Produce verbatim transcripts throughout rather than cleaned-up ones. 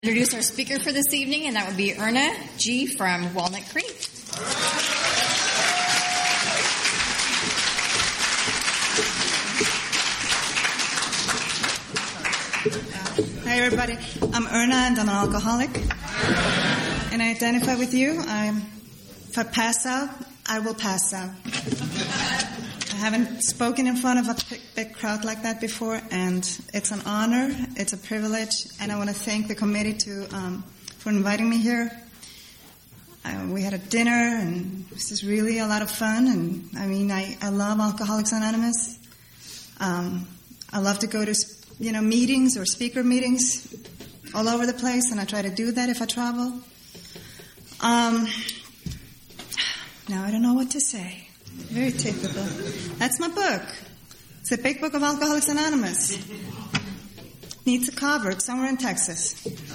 Introduce our speaker for this evening, and that would be Erna G. from Walnut Creek. Hi, everybody. I'm Erna, and I'm an alcoholic. And I identify with you. I'm, if I pass out, I will pass out. I haven't spoken in front of a big, big crowd like that before, and it's an honor, it's a privilege, and I want to thank the committee to um, for inviting me here. Uh, we had a dinner, and this is really a lot of fun, and I mean, I, I love Alcoholics Anonymous. Um, I love to go to, you know, meetings or speaker meetings all over the place, and I try to do that if I travel. Um, now I don't know what to say. Very typical. That's my book. It's the Big Book of Alcoholics Anonymous. Needs a cover. It's somewhere in Texas.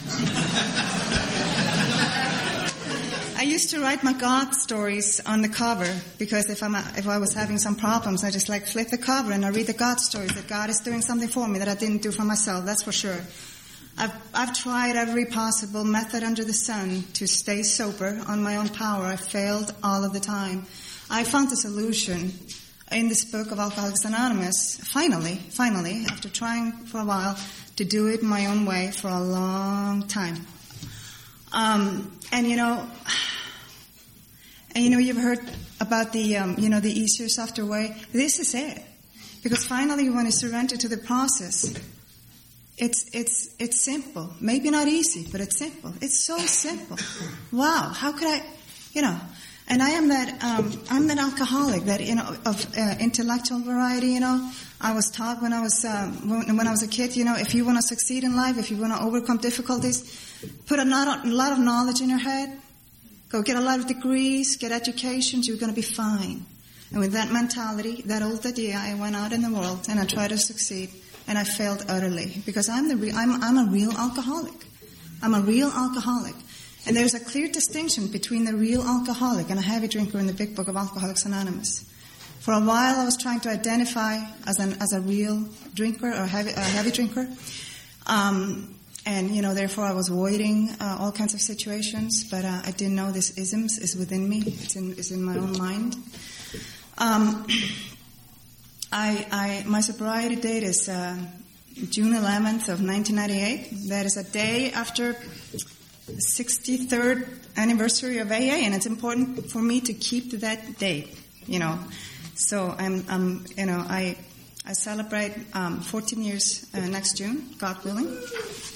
I used to write my God stories on the cover because if I'm if I was having some problems, I just like flip the cover and I read the God stories that God is doing something for me that I didn't do for myself. That's for sure. I've I've tried every possible method under the sun to stay sober on my own power. I failed all of the time. I found a solution in this book of Alcoholics Anonymous, finally, finally, after trying for a while to do it my own way for a long time. Um, and you know, and you know, you've heard about the, um, you know, the easier, softer way. This is it, because finally, when you surrender to the process, it's it's it's simple. Maybe not easy, but it's simple. It's so simple. Wow, how could I, you know? And I am that, um, I'm that alcoholic, that, you know, of uh, intellectual variety, you know. I was taught when I was, um, when, when I was a kid, you know, if you want to succeed in life, if you want to overcome difficulties, put a lot, a lot of knowledge in your head, go get a lot of degrees, get educations, you're going to be fine. And with that mentality, that old idea, I went out in the world and I tried to succeed, and I failed utterly, because I'm the, re- I'm, I'm a real alcoholic. I'm a real alcoholic. And there's a clear distinction between the real alcoholic and a heavy drinker in the Big Book of Alcoholics Anonymous. For a while, I was trying to identify as an as a real drinker or heavy, a heavy drinker, um, and you know, therefore, I was avoiding uh, all kinds of situations. But uh, I didn't know this isms is within me; it's in it's in my own mind. Um, I, I my sobriety date is uh, June eleventh of nineteen ninety-eight. That is a day after the sixty-third anniversary of A A, and it's important for me to keep to that date, you know. So I'm, I'm you know, I I celebrate um, fourteen years uh, next June, God willing. Um,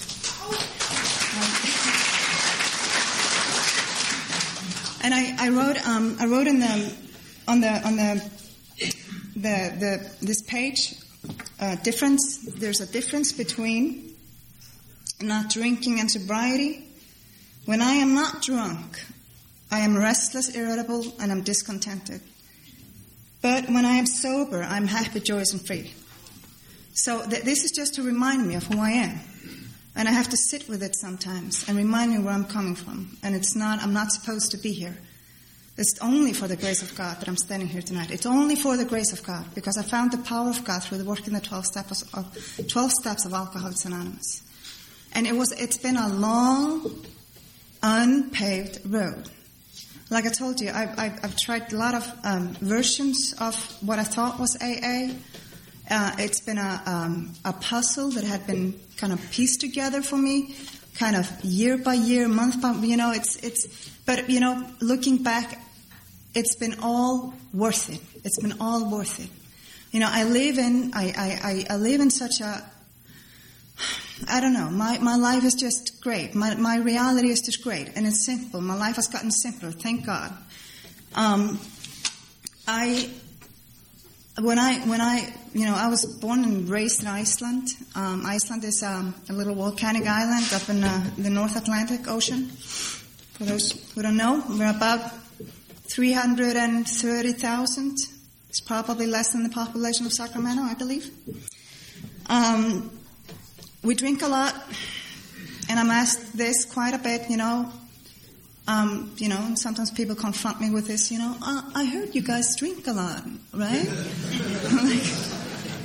and I, I wrote um, I wrote in the on the on the the, the this page uh, difference. There's a difference between not drinking and sobriety. When I am not drunk, I am restless, irritable, and I'm discontented. But when I am sober, I'm happy, joyous, and free. So th- this is just to remind me of who I am. And I have to sit with it sometimes and remind me where I'm coming from. And it's not, I'm not supposed to be here. It's only for the grace of God that I'm standing here tonight. It's only for the grace of God, because I found the power of God through the work in the twelve steps of, twelve steps of Alcoholics Anonymous. And it was, it's been a long, unpaved road. Like I told you, I've, I've, I've tried a lot of um, versions of what I thought was A A. Uh, it's been a, um, a puzzle that had been kind of pieced together for me, kind of year by year, month by, you know, it's, it's, but, you know, looking back, it's been all worth it. It's been all worth it. You know, I live in, I, I, I live in such a, I don't know. My my life is just great. My my reality is just great, and it's simple. My life has gotten simpler, thank God. Um, I when I when I you know I was born and raised in Iceland. Um, Iceland is um, a little volcanic island up in uh, the North Atlantic Ocean. For those who don't know, we're about three hundred and thirty thousand. It's probably less than the population of Sacramento, I believe. Um. We drink a lot, and I'm asked this quite a bit, you know. Um, you know, and sometimes people confront me with this, you know, uh, I heard you guys drink a lot, right? Like,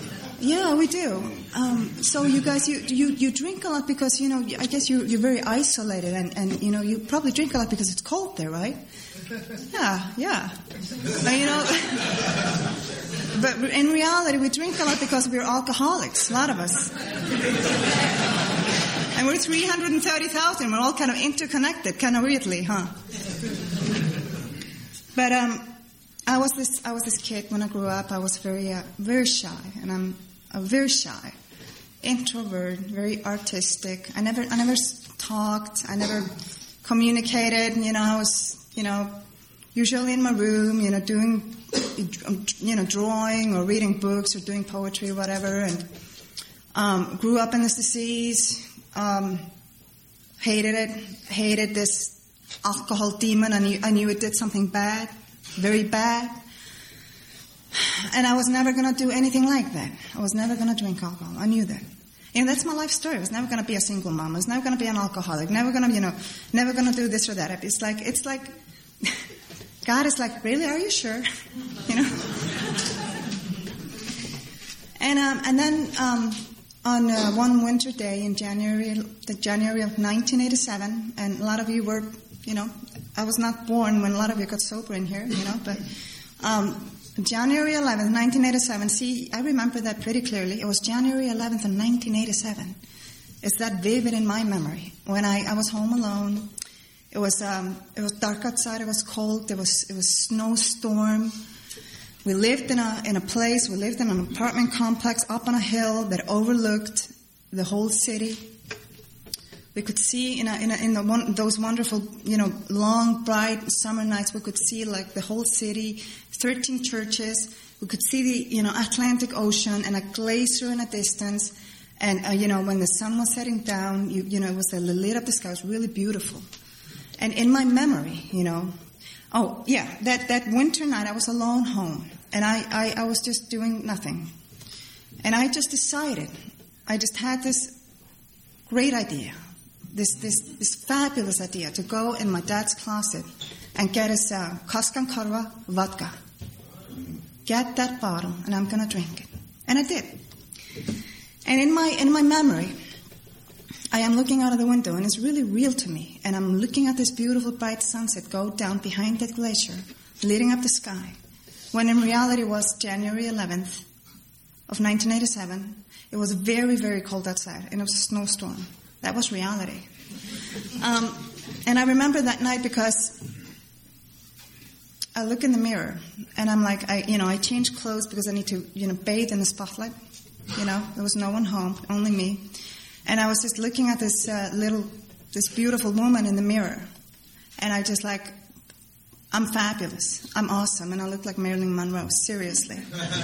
Yeah, we do. Um, so you guys, you, you you drink a lot because, you know, I guess you're, you're very isolated and, and, you know, you probably drink a lot because it's cold there, right? Yeah, yeah. But, you know, but in reality, we drink a lot because we're alcoholics, a lot of us. And we're three hundred thirty thousand. We're all kind of interconnected, kind of weirdly, huh? But um, I was this I was this kid when I grew up. I was very uh, very shy, and I'm uh, very shy, introvert, very artistic. I never I never talked. I never communicated. You know, I was you know usually in my room, you know, doing you know drawing or reading books or doing poetry or whatever. And um, grew up in this disease. Um, hated it, hated this alcohol demon. I knew, I knew it did something bad, very bad. And I was never going to do anything like that. I was never going to drink alcohol. I knew that. You know, that's my life story. I was never going to be a single mom. I was never going to be an alcoholic. Never going to, you know, never going to do this or that. It's like, it's like, God is like, really? Are you sure? You know? And, um, and then, um, on uh, one winter day in January, the January of nineteen eighty-seven, and a lot of you were, you know, I was not born when a lot of you got sober in here, you know, but um, January eleventh, nineteen eighty-seven, see, I remember that pretty clearly. It was January eleventh of nineteen eighty-seven. It's that vivid in my memory. When I, I was home alone, it was um, it was dark outside, it was cold, there was it was snowstorm. We lived in a in a place, we lived in an apartment complex up on a hill that overlooked the whole city. We could see in a, in, a, in the one, those wonderful, you know, long, bright summer nights, we could see like the whole city, thirteen churches. We could see the, you know, Atlantic Ocean and a glacier in a distance. And, uh, you know, when the sun was setting down, you, you know, it was the lit up the sky. It was really beautiful. And in my memory, you know, oh, yeah, that, that winter night I was alone home. And I, I, I was just doing nothing. And I just decided, I just had this great idea, this this this fabulous idea to go in my dad's closet and get us uh, Koskenkorva vodka. Get that bottle, and I'm going to drink it. And I did. And in my in my memory, I am looking out of the window, and it's really real to me. And I'm looking at this beautiful bright sunset go down behind that glacier, lighting up the sky. When in reality it was January eleventh of nineteen eighty-seven. It was very, very cold outside, and it was a snowstorm. That was reality. Um, and I remember that night because I look in the mirror, and I'm like, I, you know, I change clothes because I need to, you know, bathe in the spotlight. You know, there was no one home, only me. And I was just looking at this uh, little, this beautiful woman in the mirror, and I just like, I'm fabulous. I'm awesome. And I look like Marilyn Monroe. Seriously.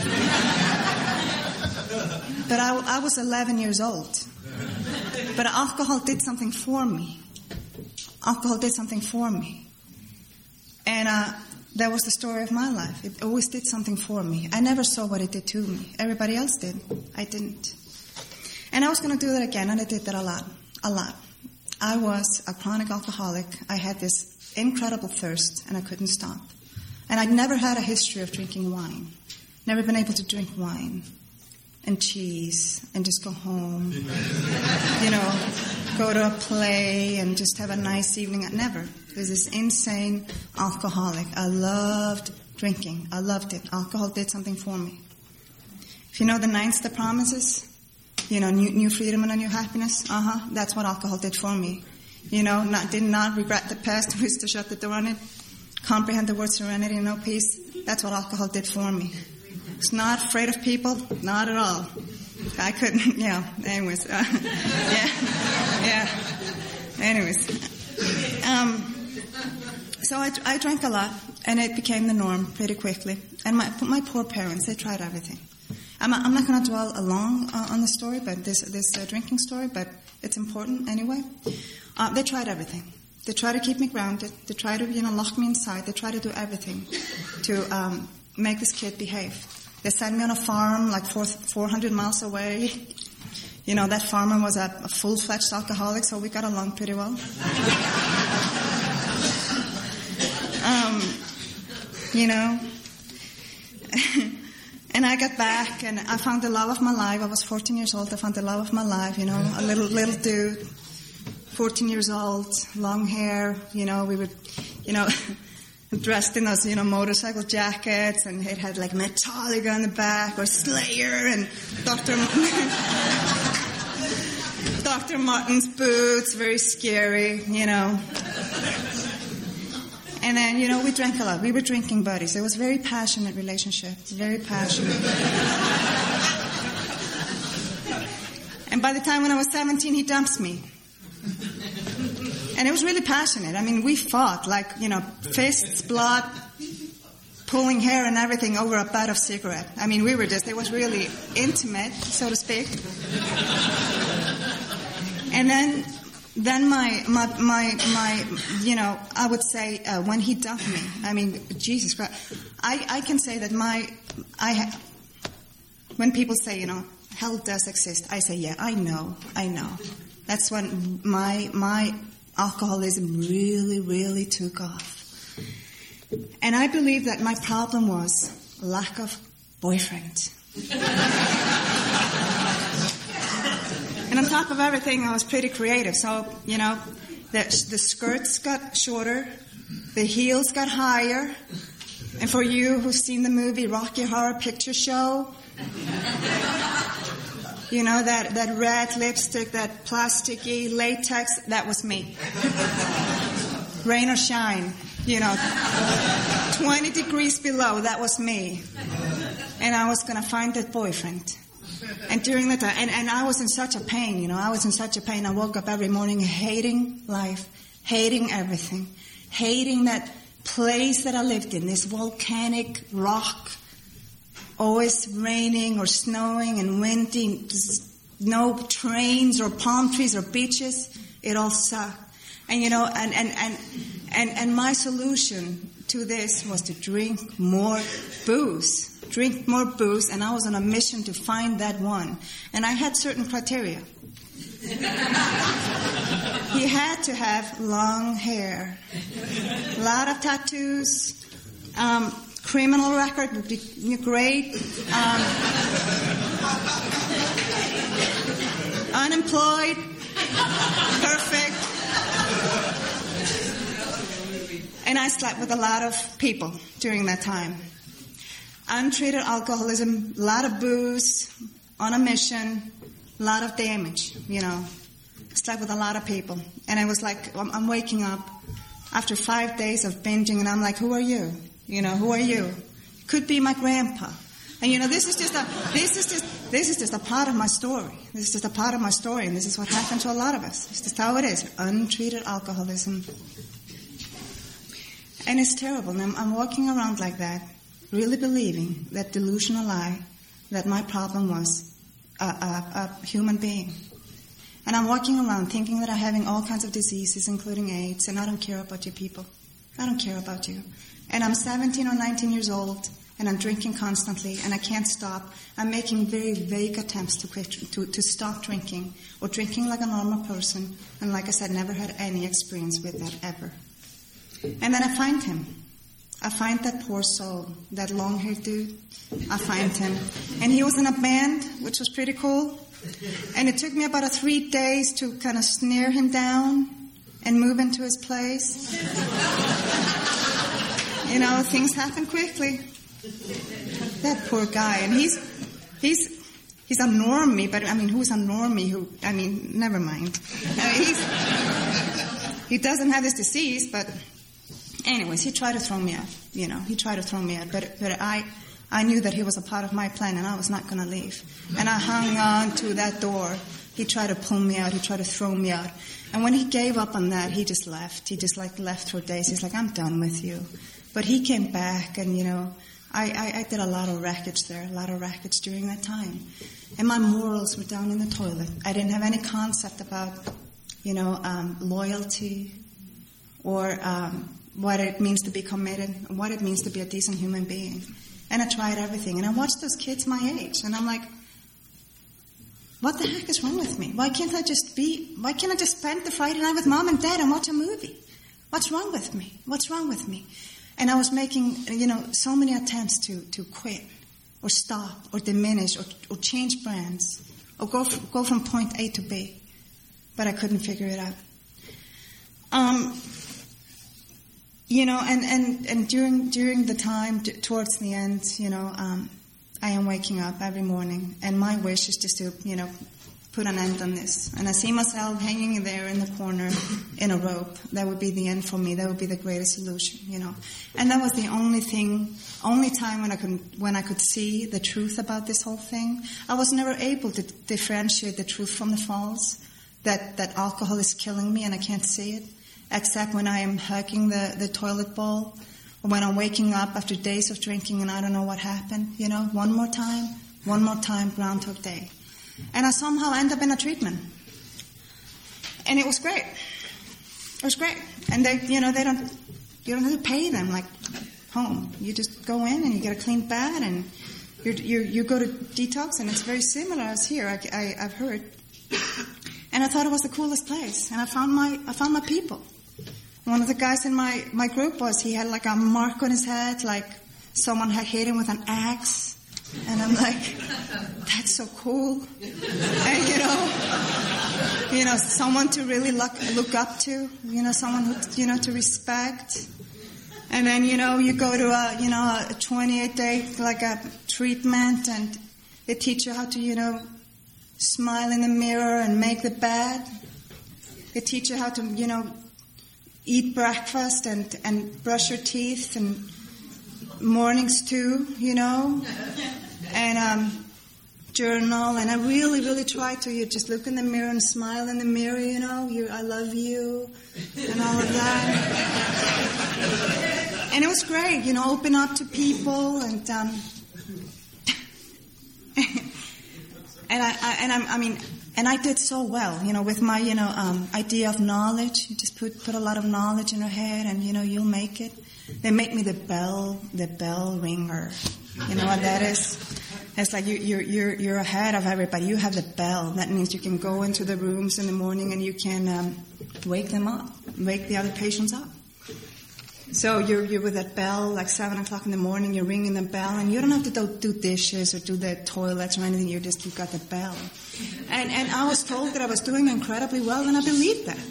But I, I was eleven years old. But alcohol did something for me. Alcohol did something for me. And uh, that was the story of my life. It always did something for me. I never saw what it did to me. Everybody else did. I didn't. And I was going to do that again, and I did that a lot. A lot. I was a chronic alcoholic. I had this incredible thirst, and I couldn't stop. And I'd never had a history of drinking wine. Never been able to drink wine and cheese and just go home. You know, go to a play and just have a nice evening. Never. There's this insane alcoholic. I loved drinking. I loved it. Alcohol did something for me. If you know the nine step promises, you know, new, new freedom and a new happiness, uh-huh, that's what alcohol did for me. You know, not, did not regret the past, wish to shut the door on it, comprehend the word serenity and no peace. That's what alcohol did for me. Was not afraid of people, not at all. I couldn't, yeah, anyways. Uh, yeah, yeah. Anyways. Um, so I, I drank a lot, and it became the norm pretty quickly. And my my poor parents, they tried everything. I'm, I'm not going to dwell along uh, on the story, but this this uh, drinking story, but it's important anyway. Uh, they tried everything. They tried to keep me grounded. They tried to, you know, lock me inside. They tried to do everything to um, make this kid behave. They sent me on a farm like four, four hundred miles away. You know, that farmer was a, a full-fledged alcoholic, so we got along pretty well. um, you know. And I got back, and I found the love of my life. I was fourteen years old. I found the love of my life, you know, a little little dude, fourteen years old, long hair, you know, we would, you know, dressed in those, you know, motorcycle jackets, and it had like Metallica on the back, or Slayer, and Doctor Doctor Martens boots, very scary, you know. And then, you know, we drank a lot. We were drinking buddies. It was a very passionate relationship. Very passionate. And by the time when I was seventeen, he dumps me. And it was really passionate. I mean, we fought, like, you know, fists, blood, pulling hair and everything over a butt of cigarette. I mean, we were just, it was really intimate, so to speak. And then... Then my, my, my, my, you know, I would say, uh, when he dumped me, I mean, Jesus Christ, I, I can say that my, I, ha- when people say, you know, hell does exist, I say, yeah, I know, I know. That's when my, my alcoholism really, really took off. And I believe that my problem was lack of boyfriend. And on top of everything, I was pretty creative. So, you know, the, the skirts got shorter, the heels got higher. And for you who've seen the movie Rocky Horror Picture Show, you know, that, that red lipstick, that plasticky latex, that was me. Rain or shine, you know, twenty degrees below, that was me. And I was going to find that boyfriend. And during that time, and, and I was in such a pain, you know, I was in such a pain. I woke up every morning hating life, hating everything, hating that place that I lived in, this volcanic rock, always raining or snowing and windy, no trains or palm trees or beaches. It all sucked. And, you know, and, and, and, and, and my solution to this was to drink more booze. Drink more booze, and I was on a mission to find that one. And I had certain criteria. He had to have long hair, a lot of tattoos, um, criminal record would be great, um, unemployed, perfect. And I slept with a lot of people during that time. Untreated alcoholism, a lot of booze, on a mission, a lot of damage, you know. Slept with a lot of people. And I was like, I'm, I'm waking up after five days of binging, and I'm like, who are you? You know, who are you? Could be my grandpa. And you know, this is just a, this is just, this is just a part of my story. This is just a part of my story, and this is what happened to a lot of us. It's just how it is. Untreated alcoholism. And it's terrible. And I'm, I'm walking around like that, really believing that delusional lie that my problem was a, a, a human being. And I'm walking around thinking that I'm having all kinds of diseases, including AIDS, and I don't care about you people. I don't care about you. And I'm seventeen or nineteen years old, and I'm drinking constantly, and I can't stop. I'm making very vague attempts to quit, to, to stop drinking, or drinking like a normal person, and like I said, never had any experience with that ever. And then I find him. I find that poor soul, that long-haired dude. I find him. And he was in a band, which was pretty cool. And it took me about a three days to kind of snare him down and move into his place. You know, things happen quickly. That poor guy. And he's, he's, he's a normie, but I mean, who's a normie who, I mean, never mind. Uh, he's, he doesn't have this disease, but... Anyways, he tried to throw me out, you know, he tried to throw me out, but, but I, I knew that he was a part of my plan, and I was not going to leave. And I hung on to that door. He tried to pull me out, he tried to throw me out. And when he gave up on that, he just left. He just, like, left for days. He's like, I'm done with you. But he came back, and, you know, I, I, I did a lot of wreckage there, a lot of wreckage during that time. And my morals were down in the toilet. I didn't have any concept about, you know, um, loyalty or... Um, what it means to be committed, what it means to be a decent human being. And I tried everything. And I watched those kids my age, and I'm like, what the heck is wrong with me? Why can't I just be, why can't I just spend the Friday night with mom and dad and watch a movie? What's wrong with me? What's wrong with me? And I was making, you know, so many attempts to, to quit. or stop or diminish or, or change brands or go from, go from point A to B. But I couldn't figure it out. Um, you know, and, and, and during during the time, d- towards the end, you know, um, I am waking up every morning, and my wish is just to, you know, put an end on this. And I see myself hanging there in the corner in a rope. That would be the end for me. That would be the greatest solution, you know. And that was the only thing, only time when I could when I could see the truth about this whole thing. I was never able to differentiate the truth from the false. That that alcohol is killing me and I can't see it, except when I am hugging the, the toilet bowl, or when I'm waking up after days of drinking and I don't know what happened, you know, one more time, one more time, Groundhog Day. And I somehow end up in a treatment. And it was great. It was great. And they, you know, they don't, you don't have to pay them like home. You just go in and you get a clean bed and you you you go to detox, and it's very similar as here, I, I, I've heard. And I thought it was the coolest place. And I found my I found my people. One of the guys in my, my group was, he had like a mark on his head, like someone had hit him with an axe. And I'm like, that's so cool. And you know, you know, someone to really look look up to, you know, someone who, you know, to respect. And then, you know, you go to a, you know, a twenty-eight day, like a treatment, and they teach you how to, you know, smile in the mirror and make the bed. They teach you how to, you know, eat breakfast and, and brush your teeth, and mornings too, you know, and um, journal. And I really, really try to you just look in the mirror and smile in the mirror, you know, you, I love you, and all of that. And it was great, you know, open up to people, and um, And I, I and I'm, I mean, and I did so well, you know, with my, you know, um, idea of knowledge. You just put put a lot of knowledge in your head, and you know, you'll make it. They make me the bell, the bell ringer. You know what that is? It's like you, you're you're you're ahead of everybody. You have the bell. That means you can go into the rooms in the morning and you can um, wake them up, wake the other patients up. So you're you're with that bell, like seven o'clock in the morning. You're ringing the bell, and you don't have to do, do dishes or do the toilets or anything. You just you got the bell, and and I was told that I was doing incredibly well, and I believed that.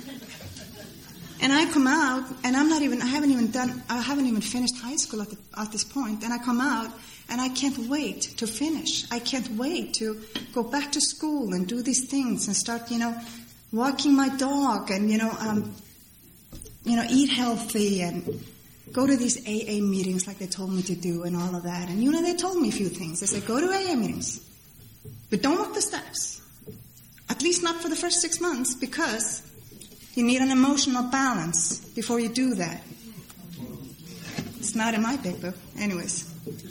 And I come out, and I'm not even I haven't even done I haven't even finished high school at the, at this point, and I come out, and I can't wait to finish. I can't wait to go back to school and do these things and start, you know, walking my dog, and you know. Um, You know, eat healthy and go to these A A meetings like they told me to do and all of that. And, you know, they told me a few things. They said, go to A A meetings, but don't walk the steps. At least not for the first six months because you need an emotional balance before you do that. It's not in my big book. Anyways.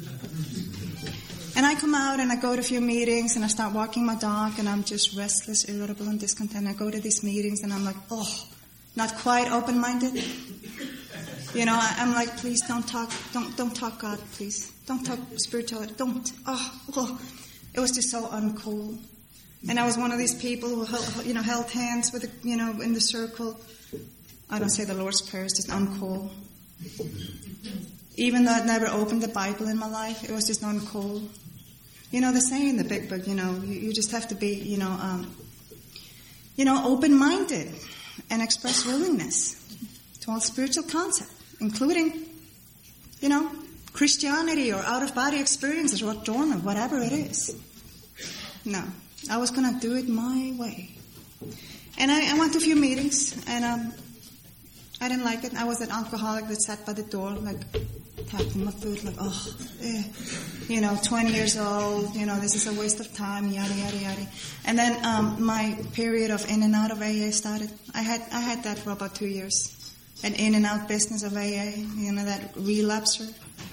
And I come out and I go to a few meetings and I start walking my dog and I'm just restless, irritable, and discontent. I go to these meetings and I'm like, oh, not quite open-minded. You know, I, I'm like, please don't talk, don't don't talk God, please. Don't talk spirituality, don't. Oh, oh. It was just so uncool. And I was one of these people who, held, you know, held hands with, the, you know, in the circle. I don't say the Lord's Prayer, it's just uncool. Even though I'd never opened the Bible in my life, it was just uncool. You know, they say in the big book, you know, you, you just have to be, you know, um, you know, open-minded and express willingness to all spiritual concepts, including, you know, Christianity or out-of-body experiences or dormant, whatever it is. No, I was going to do it my way. And I, I went to a few meetings, and um, I didn't like it. I was an alcoholic that sat by the door, like, tapping my foot, like, oh, eh. You know, twenty years old, you know, this is a waste of time, yada, yada, yada. And then um, my period of in and out of A A started. I had I had that for about two years. An in and out business of A A, you know, that relapser.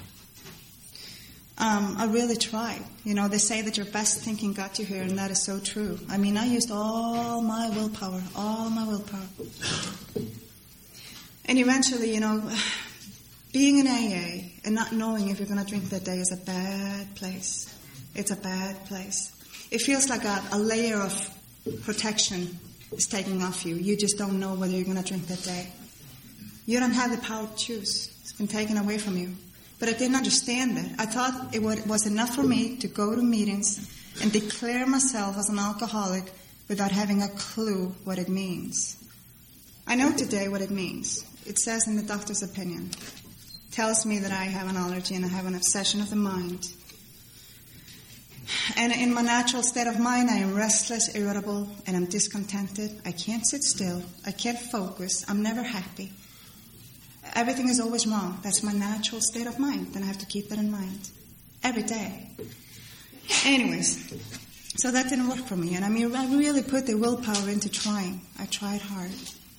Um, I really tried. You know, they say that your best thinking got you here, and that is so true. I mean, I used all my willpower, all my willpower. And eventually, you know, being in A A and not knowing if you're going to drink that day is a bad place. It's a bad place. It feels like a, a layer of protection is taking off you. You just don't know whether you're going to drink that day. You don't have the power to choose. It's been taken away from you. But I didn't understand it. I thought it was enough for me to go to meetings and declare myself as an alcoholic without having a clue what it means. I know today what it means. It says in the doctor's opinion. It tells me that I have an allergy and I have an obsession of the mind. And in my natural state of mind, I am restless, irritable, and I'm discontented. I can't sit still. I can't focus. I'm never happy. Everything is always wrong. That's my natural state of mind. And I have to keep that in mind every day. Anyways, so that didn't work for me. And I mean, I really put the willpower into trying. I tried hard.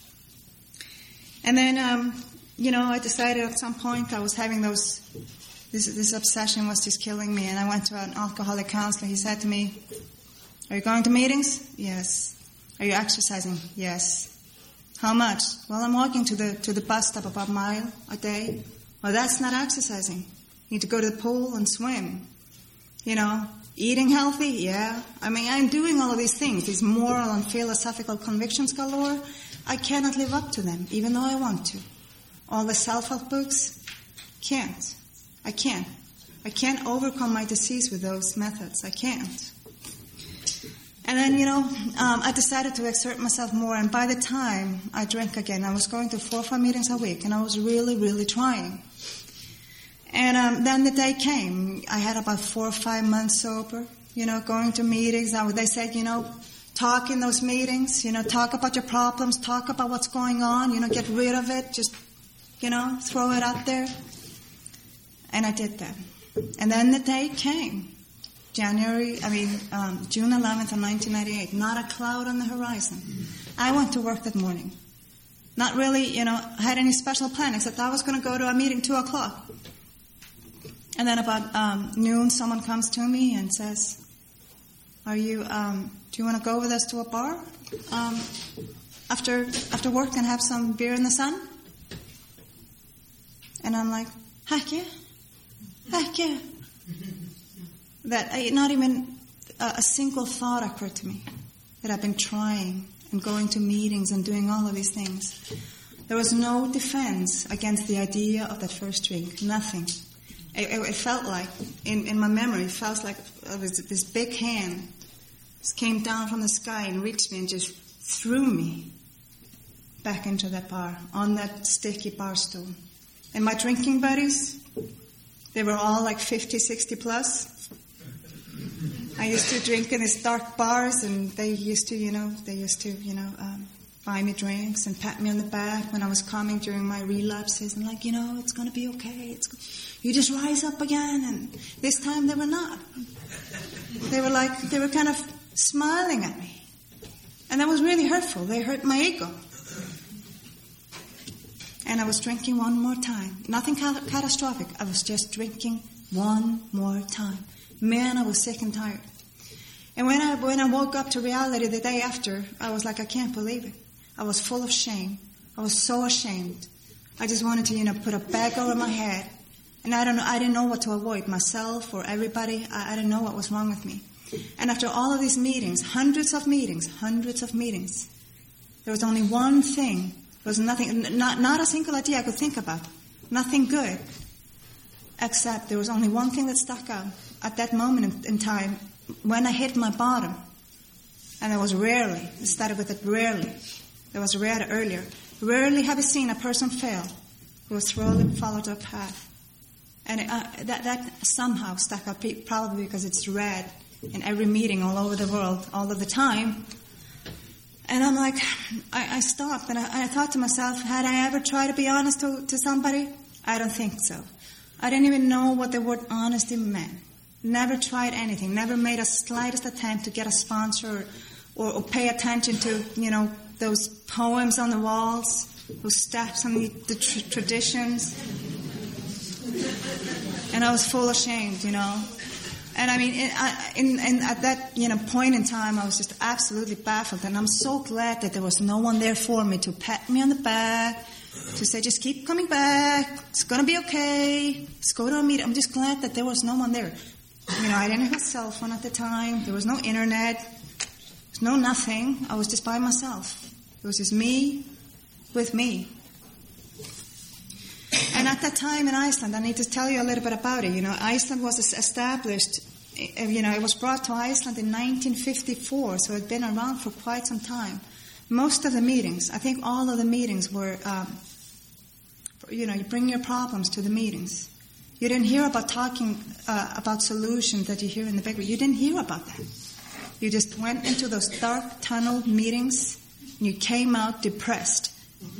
And then, um, you know, I decided at some point I was having those... This, this obsession was just killing me, and I went to an alcoholic counselor. He said to me, "Are you going to meetings?" "Yes." "Are you exercising?" "Yes." "How much?" "Well, I'm walking to the to the bus stop about a mile a day." "Well, that's not exercising. You need to go to the pool and swim." You know, eating healthy? Yeah. I mean, I'm doing all of these things, these moral and philosophical convictions galore. I cannot live up to them, even though I want to. All the self-help books? Can't. I can't. I can't overcome my disease with those methods. I can't. And then, you know, um, I decided to exert myself more. And by the time I drank again, I was going to four or five meetings a week. And I was really, really trying. And um, then the day came. I had about four or five months sober, you know, going to meetings. Now, they said, you know, talk in those meetings. You know, talk about your problems. Talk about what's going on. You know, get rid of it. Just, you know, throw it out there. And I did that. And then the day came. January, I mean, um, June eleventh of nineteen ninety-eight. Not a cloud on the horizon. I went to work that morning. Not really, you know, had any special plan, except I was going to go to a meeting two o'clock. And then about um, noon, someone comes to me and says, "Are you, um, do you want to go with us to a bar um, after after work and have some beer in the sun?" And I'm like, heck yeah. Heck yeah. That I, not even a, a single thought occurred to me that I've been trying and going to meetings and doing all of these things. There was no defense against the idea of that first drink. Nothing. It, it, it felt like, in, in my memory, it felt like it was this big hand just came down from the sky and reached me and just threw me back into that bar, on that sticky bar stool. And my drinking buddies, they were all like fifty, sixty plus. I used to drink in these dark bars, and they used to, you know, they used to, you know, um, buy me drinks and pat me on the back when I was coming during my relapses, and like, you know, it's going to be okay. It's, you just rise up again. And this time they were not. They were like, they were kind of smiling at me. And that was really hurtful. They hurt my ego. And I was drinking one more time. Nothing catastrophic. I was just drinking one more time. Man, I was sick and tired. And when I when I woke up to reality the day after, I was like, I can't believe it. I was full of shame. I was so ashamed. I just wanted to, you know, put a bag over my head. And I don't know. I didn't know what to avoid, myself or everybody. I, I didn't know what was wrong with me. And after all of these meetings, hundreds of meetings, hundreds of meetings, there was only one thing. There was nothing, not, not a single idea I could think about. Nothing good. Except there was only one thing that stuck out at that moment in, in time when I hit my bottom. And it was rarely. It started with it rarely. It was rare earlier. Rarely have you seen a person fail who has thoroughly followed a path. And it, uh, that, that somehow stuck out, probably because it's read in every meeting all over the world, all of the time. And I'm like, I, I stopped, and I, I thought to myself, had I ever tried to be honest to, to somebody? I don't think so. I didn't even know what the word honesty meant. Never tried anything. Never made a slightest attempt to get a sponsor or, or pay attention to, you know, those poems on the walls, those steps and the, the tr- traditions. And I was full of shame, you know. And I mean, in, in, in, at that, you know, point in time, I was just absolutely baffled. And I'm so glad that there was no one there for me to pat me on the back, to say, just keep coming back. It's going to be okay. Let's go to a meeting. I'm just glad that there was no one there. You know, I didn't have a cell phone at the time. There was no internet. There was no nothing. I was just by myself. It was just me with me. And And at that time in Iceland, I need to tell you a little bit about it. You know, Iceland was established, you know, it was brought to Iceland in nineteen fifty-four, so it had been around for quite some time. Most of the meetings, I think all of the meetings were, um, you know, you bring your problems to the meetings. You didn't hear about talking uh, about solutions that you hear in the Big Book. You didn't hear about that. You just went into those dark tunnel meetings and you came out depressed.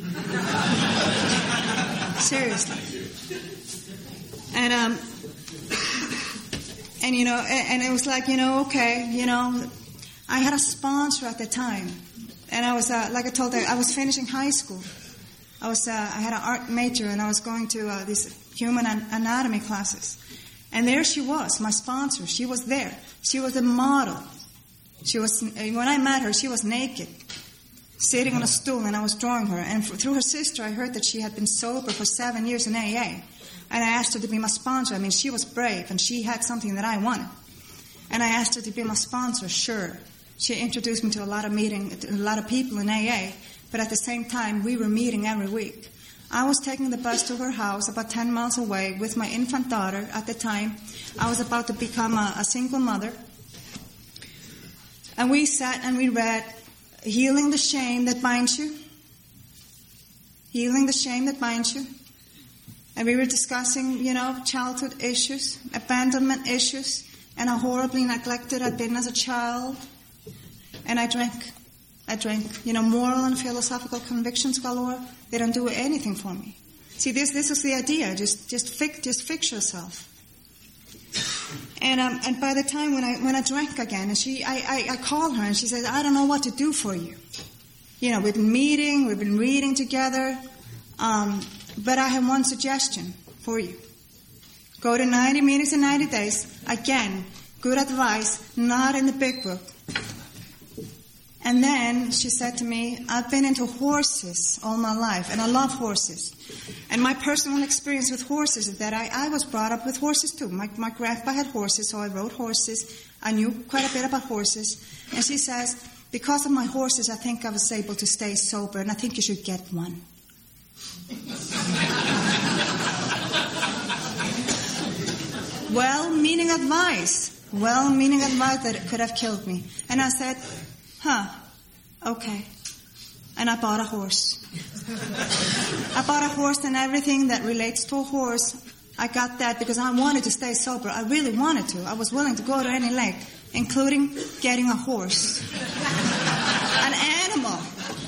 Seriously. And, um, and you know, and, and it was like, you know, okay, you know, I had a sponsor at the time. And I was, uh, like I told you, I was finishing high school. I was, uh, I had an art major and I was going to uh, these human anatomy classes. And there she was, my sponsor. She was there. She was a model. She was, when I met her, she was naked, sitting on a stool, and I was drawing her. And for, through her sister, I heard that she had been sober for seven years in A A. And I asked her to be my sponsor. I mean, she was brave, and she had something that I wanted. And I asked her to be my sponsor, sure. She introduced me to a lot of meeting, to a lot of people in A A. But at the same time, we were meeting every week. I was taking the bus to her house about ten miles away with my infant daughter at the time. I was about to become a, a single mother. And we sat and we read, Healing the Shame That Binds You. Healing the Shame That Binds You. And we were discussing, you know, childhood issues, abandonment issues, and how horribly neglected I'd been as a child. And I drank. I drank. You know, moral and philosophical convictions galore. They don't do anything for me. See, this this is the idea. Just just fix just fix yourself. And um, and by the time when I when I drank again, and she I, I, I called her and she said, I don't know what to do for you. You know, we've been meeting, we've been reading together, um, but I have one suggestion for you. Go to ninety meetings in ninety days. Again, good advice, not in the Big Book. And then she said to me, I've been into horses all my life, and I love horses. And my personal experience with horses is that I, I was brought up with horses too. My, my grandpa had horses, so I rode horses. I knew quite a bit about horses. And she says, because of my horses, I think I was able to stay sober, and I think you should get one. Well-meaning advice. Well-meaning advice that could have killed me. And I said, huh, okay. And I bought a horse. I bought a horse and everything that relates to a horse. I got that because I wanted to stay sober. I really wanted to. I was willing to go to any length, including getting a horse. An animal.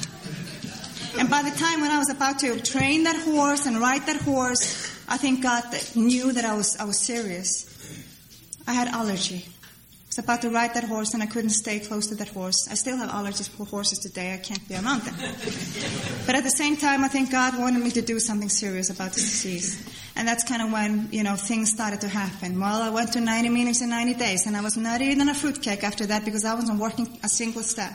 And by the time when I was about to train that horse and ride that horse, I think God knew that I was I was serious. I had allergy. I was about to ride that horse, and I couldn't stay close to that horse. I still have allergies for horses today. I can't be around them. But at the same time, I think God wanted me to do something serious about the disease. And that's kind of when, you know, things started to happen. Well, I went to ninety meetings in ninety days, and I was not eating a fruitcake after that because I wasn't working a single step.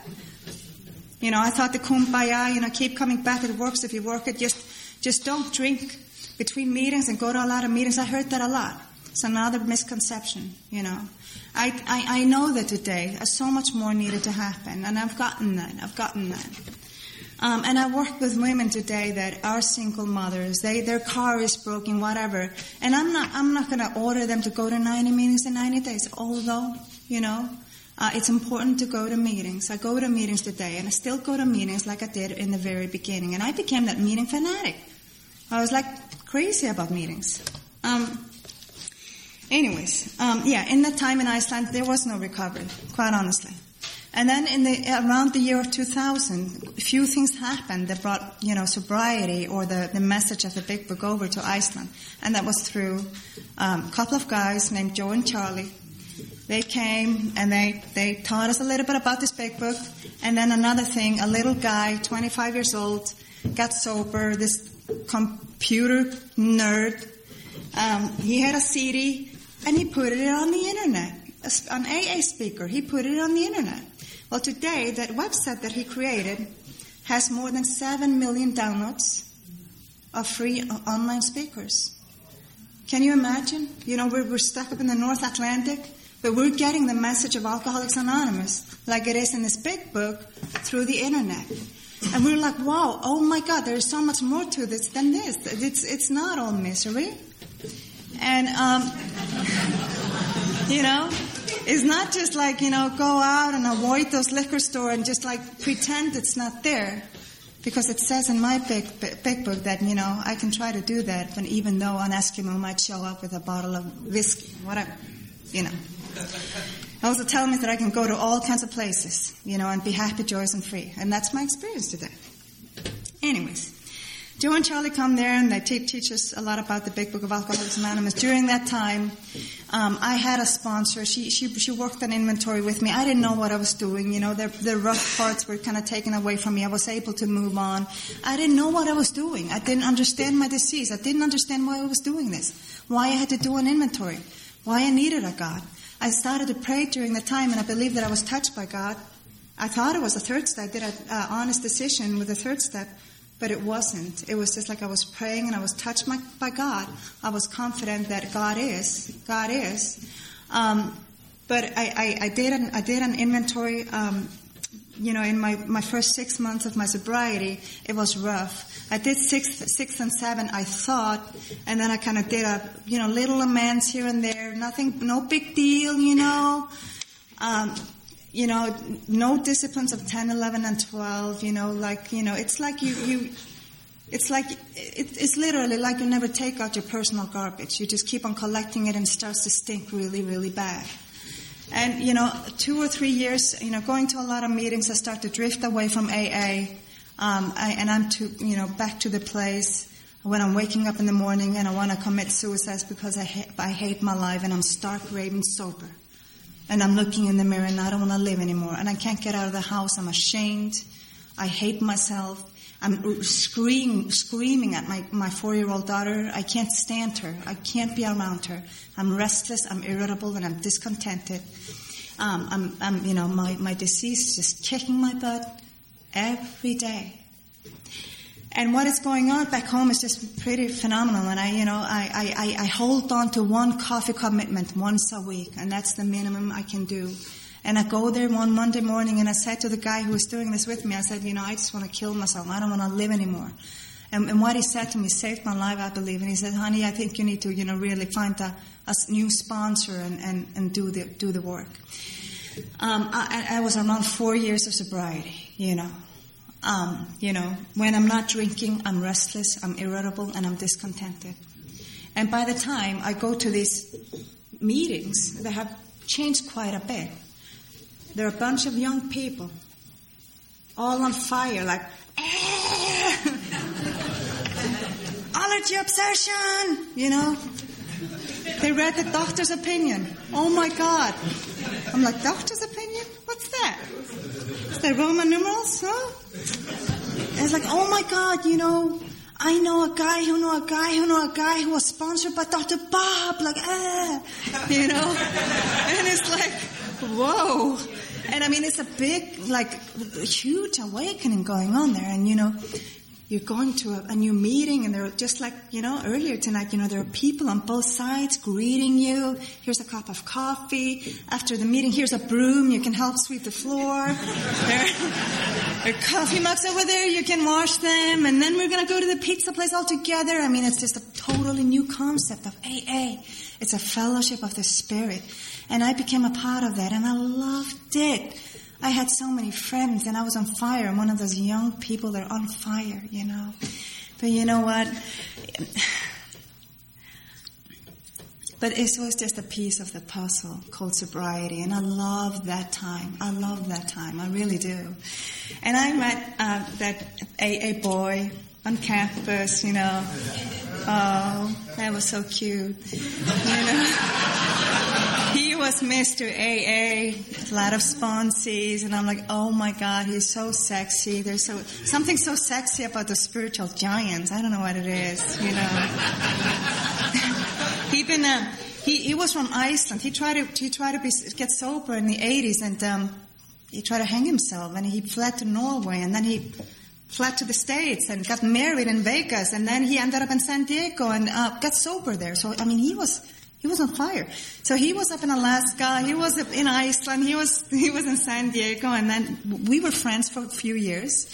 You know, I thought the kumbaya, you know, keep coming back. It works if you work it. Just, just don't drink between meetings and go to a lot of meetings. I heard that a lot. It's another misconception, you know. I, I, I know that today uh, so much more needed to happen, and I've gotten that. I've gotten that. Um, and I work with women today that are single mothers. They their car is broken, whatever. And I'm not I'm not going to order them to go to ninety meetings in ninety days. Although, you know, uh, it's important to go to meetings. I go to meetings today, and I still go to meetings like I did in the very beginning. And I became that meeting fanatic. I was like crazy about meetings. Um, Anyways, um, yeah, in that time in Iceland, there was no recovery, quite honestly. And then in the around the year of two thousand, a few things happened that brought, you know, sobriety or the, the message of the Big Book over to Iceland. And that was through um, a couple of guys named Joe and Charlie. They came and they, they taught us a little bit about this Big Book. And then another thing, a little guy, twenty-five years old, got sober, this computer nerd. Um, he had a C D. And he put it on the internet, an A A speaker. He put it on the internet. Well, today, that website that he created has more than seven million downloads of free online speakers. Can you imagine? You know, we're, we're stuck up in the North Atlantic, but we're getting the message of Alcoholics Anonymous, like it is in this Big Book, through the internet. And we were like, wow, oh my God, there's so much more to this than this. It's it's not all misery. And, um, you know, it's not just like, you know, go out and avoid those liquor store and just like pretend it's not there. Because it says in my big, big book that, you know, I can try to do that, but even though an Eskimo might show up with a bottle of whiskey, whatever, you know. It also tells me that I can go to all kinds of places, you know, and be happy, joyous, and free. And that's my experience today. Anyways, Joe and Charlie come there, and they te- teach us a lot about the Big Book of Alcoholics Anonymous. During that time, um, I had a sponsor. She, she she worked an inventory with me. I didn't know what I was doing. You know, the, the rough parts were kind of taken away from me. I was able to move on. I didn't know what I was doing. I didn't understand my disease. I didn't understand why I was doing this, why I had to do an inventory, why I needed a God. I started to pray during the time, and I believed that I was touched by God. I thought it was a third step. I did an uh, honest decision with the third step. But it wasn't. It was just like I was praying and I was touched by, by God. I was confident that God is. God is. Um, but I, I, I did an I did an inventory. Um, you know, in my, my first six months of my sobriety, it was rough. I did six six and seven. I thought, and then I kind of did a you know little amends here and there. Nothing, no big deal. You know. Um, You know, no disciplines of ten, eleven, and twelve, you know, like, you know, it's like you, you it's like, it, it's literally like you never take out your personal garbage. You just keep on collecting it and it starts to stink really, really bad. And, you know, two or three years, you know, going to a lot of meetings, I start to drift away from A A, um, I, and I'm to, you know, back to the place when I'm waking up in the morning and I want to commit suicide because I, ha- I hate my life and I'm stark, raving sober. And I'm looking in the mirror and I don't want to live anymore. And I can't get out of the house. I'm ashamed. I hate myself. I'm screaming, screaming at my, my four-year-old daughter. I can't stand her. I can't be around her. I'm restless. I'm irritable and I'm discontented. Um, I'm, I'm, you know, my, my disease is just kicking my butt every day. And what is going on back home is just pretty phenomenal. And I, you know, I, I, I hold on to one coffee commitment once a week, and that's the minimum I can do. And I go there one Monday morning, and I said to the guy who was doing this with me, I said, you know, I just want to kill myself. I don't want to live anymore. And, and what he said to me saved my life, I believe. And he said, honey, I think you need to, you know, really find a, a new sponsor and, and, and do the do the work. Um, I, I was around four years of sobriety, you know. Um, you know, when I'm not drinking, I'm restless, I'm irritable, and I'm discontented. And by the time I go to these meetings, they have changed quite a bit. There are a bunch of young people, all on fire, like, allergy obsession, you know. They read the doctor's opinion. Oh my God. I'm like, doctor's opinion? What's that? Is that Roman numerals? Huh? And it's like, oh my God, you know, I know a guy who know a guy who know a guy who was sponsored by Doctor Bob, like, ah, you know? And it's like, whoa. And I mean, it's a big, like, huge awakening going on there. And, you know, you're going to a, a new meeting, and there are just like, you know, earlier tonight, you know, there are people on both sides greeting you. Here's a cup of coffee. After the meeting, here's a broom. You can help sweep the floor. There, there are coffee mugs over there. You can wash them. And then we're going to go to the pizza place all together. I mean, it's just a totally new concept of A A. It's a fellowship of the Spirit. And I became a part of that, and I loved it. I had so many friends, and I was on fire. I'm one of those young people that are on fire, you know. But you know what? But it was just a piece of the puzzle called sobriety, and I love that time. I love that time. I really do. And I met uh, that A A boy on campus, you know. Oh, that was so cute. You know, he was Mister A A, a lot of sponsees, and I'm like, oh my God, he's so sexy. There's so something so sexy about the spiritual giants. I don't know what it is, you know. he been uh, he he was from Iceland. He tried to he tried to be, get sober in the eighties, and um, he tried to hang himself, and he fled to Norway, and then he fled to the States and got married in Vegas, and then he ended up in San Diego and uh, got sober there. So, I mean, he was he was on fire. So he was up in Alaska, he was up in Iceland, he was he was in San Diego, and then we were friends for a few years.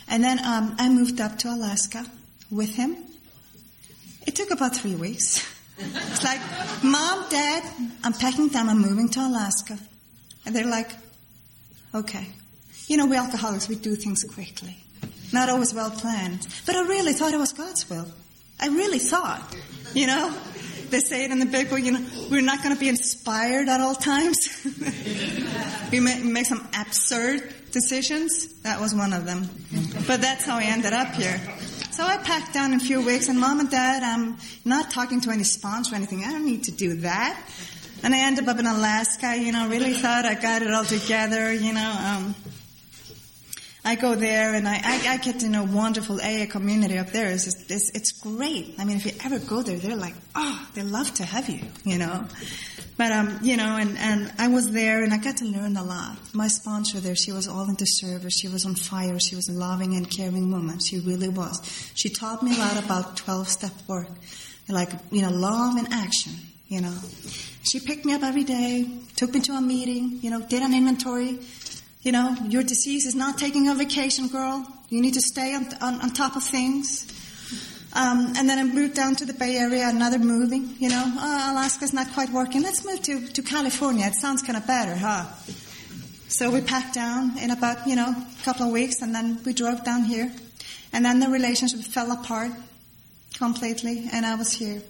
And then um, I moved up to Alaska with him. It took about three weeks. It's like, Mom, Dad, I'm packing down, I'm moving to Alaska. And they're like, okay. You know, we alcoholics, we do things quickly. Not always well planned. But I really thought it was God's will. I really thought, you know. They say it in the big book, you know, we're not going to be inspired at all times. We may make some absurd decisions. That was one of them. But that's how I ended up here. So I packed down in a few weeks, and Mom and Dad, I'm not talking to any sponsor or anything. I don't need to do that. And I ended up in Alaska, you know, really thought I got it all together, you know. Um, I go there, and I, I, I get to know wonderful A A community up there. It's, just, it's, it's great. I mean, if you ever go there, they're like, oh, they love to have you, you know. But, um, you know, and, and I was there, and I got to learn a lot. My sponsor there, she was all into service. She was on fire. She was a loving and caring woman. She really was. She taught me a lot about twelve-step work, like, you know, love in action, you know. She picked me up every day, took me to a meeting, you know, did an inventory. You know, your disease is not taking a vacation, girl. You need to stay on, on, on top of things. Um, and then I moved down to the Bay Area, another moving, you know. Oh, Alaska's not quite working. Let's move to, to California. It sounds kind of better, huh? So we packed down in about, you know, a couple of weeks, and then we drove down here. And then the relationship fell apart completely, and I was here.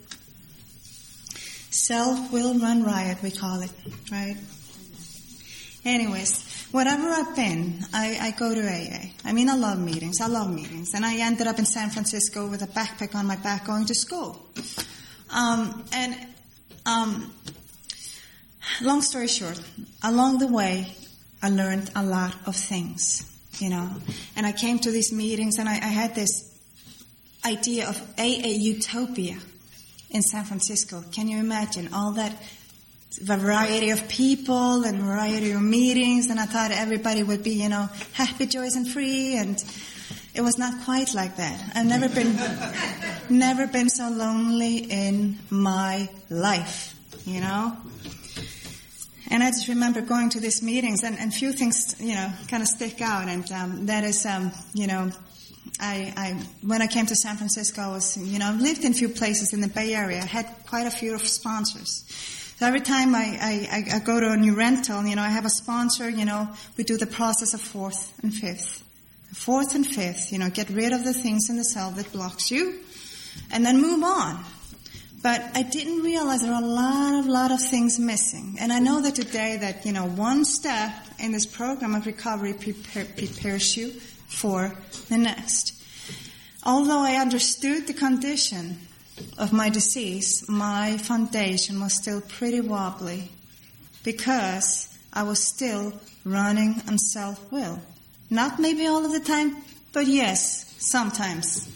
Self will run riot, we call it, right? Anyways, wherever I've been, I, I go to A A. I mean, I love meetings. I love meetings. And I ended up in San Francisco with a backpack on my back going to school. Um, and um, long story short, along the way, I learned a lot of things, you know. And I came to these meetings, and I, I had this idea of A A utopia in San Francisco. Can you imagine all that variety of people and variety of meetings? And I thought everybody would be, you know, happy, joyous, and free. And it was not quite like that. I've never been, never been so lonely in my life, you know. And I just remember going to these meetings, and, and few things, you know, kind of stick out. And um, that is, um, you know, I, I when I came to San Francisco, I was, you know, I've lived in a few places in the Bay Area. I had quite a few sponsors. So every time I, I, I go to a new rental, you know, I have a sponsor, you know, we do the process of fourth and fifth. Fourth and fifth, you know, get rid of the things in the cell that blocks you, and then move on. But I didn't realize there are a lot of, lot of things missing. And I know that today that, you know, one step in this program of recovery prepare, prepares you for the next. Although I understood the condition of my disease, my foundation was still pretty wobbly because I was still running on self-will. Not maybe all of the time, but yes, sometimes.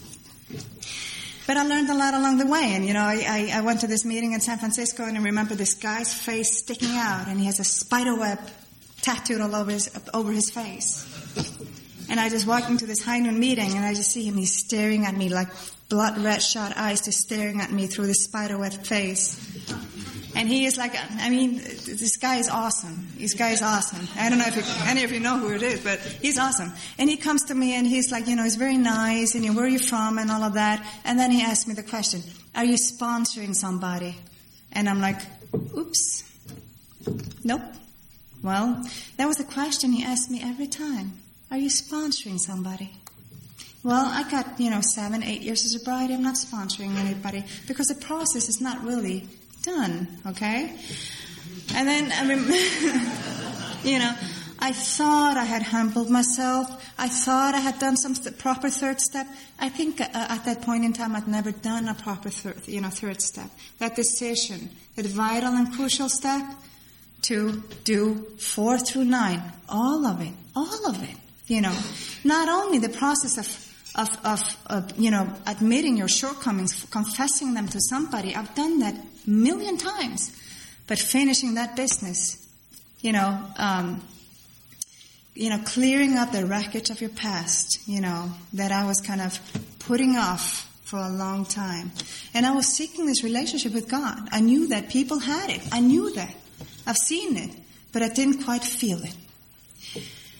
But I learned a lot along the way. And, you know, I, I, I went to this meeting in San Francisco, and I remember this guy's face sticking out, and he has a spider web tattooed all over his, over his face. And I just walked into this high noon meeting, and I just see him. He's staring at me like blood red shot eyes, just staring at me through this spider web face. And he is like, I mean, this guy is awesome. This guy is awesome. I don't know if you, any of you know who it is, but he's awesome. And he comes to me, and he's like, you know, he's very nice, and you know, where are you from, and all of that. And then he asks me the question, are you sponsoring somebody? And I'm like, oops. Nope. Well, that was the question he asked me every time. Are you sponsoring somebody? Well, I got, you know, seven, eight years of sobriety. I'm not sponsoring anybody because the process is not really done, okay? And then, I remember, you know, I thought I had humbled myself. I thought I had done some th- proper third step. I think uh, at that point in time I'd never done a proper third, you know, third step. That decision, that vital and crucial step to do four through nine, all of it, all of it, you know. Not only the process of Of, of, of, you know, admitting your shortcomings, confessing them to somebody. I've done that a million times. But finishing that business, you know, um, you know, clearing up the wreckage of your past, you know, that I was kind of putting off for a long time. And I was seeking this relationship with God. I knew that people had it. I knew that. I've seen it. But I didn't quite feel it.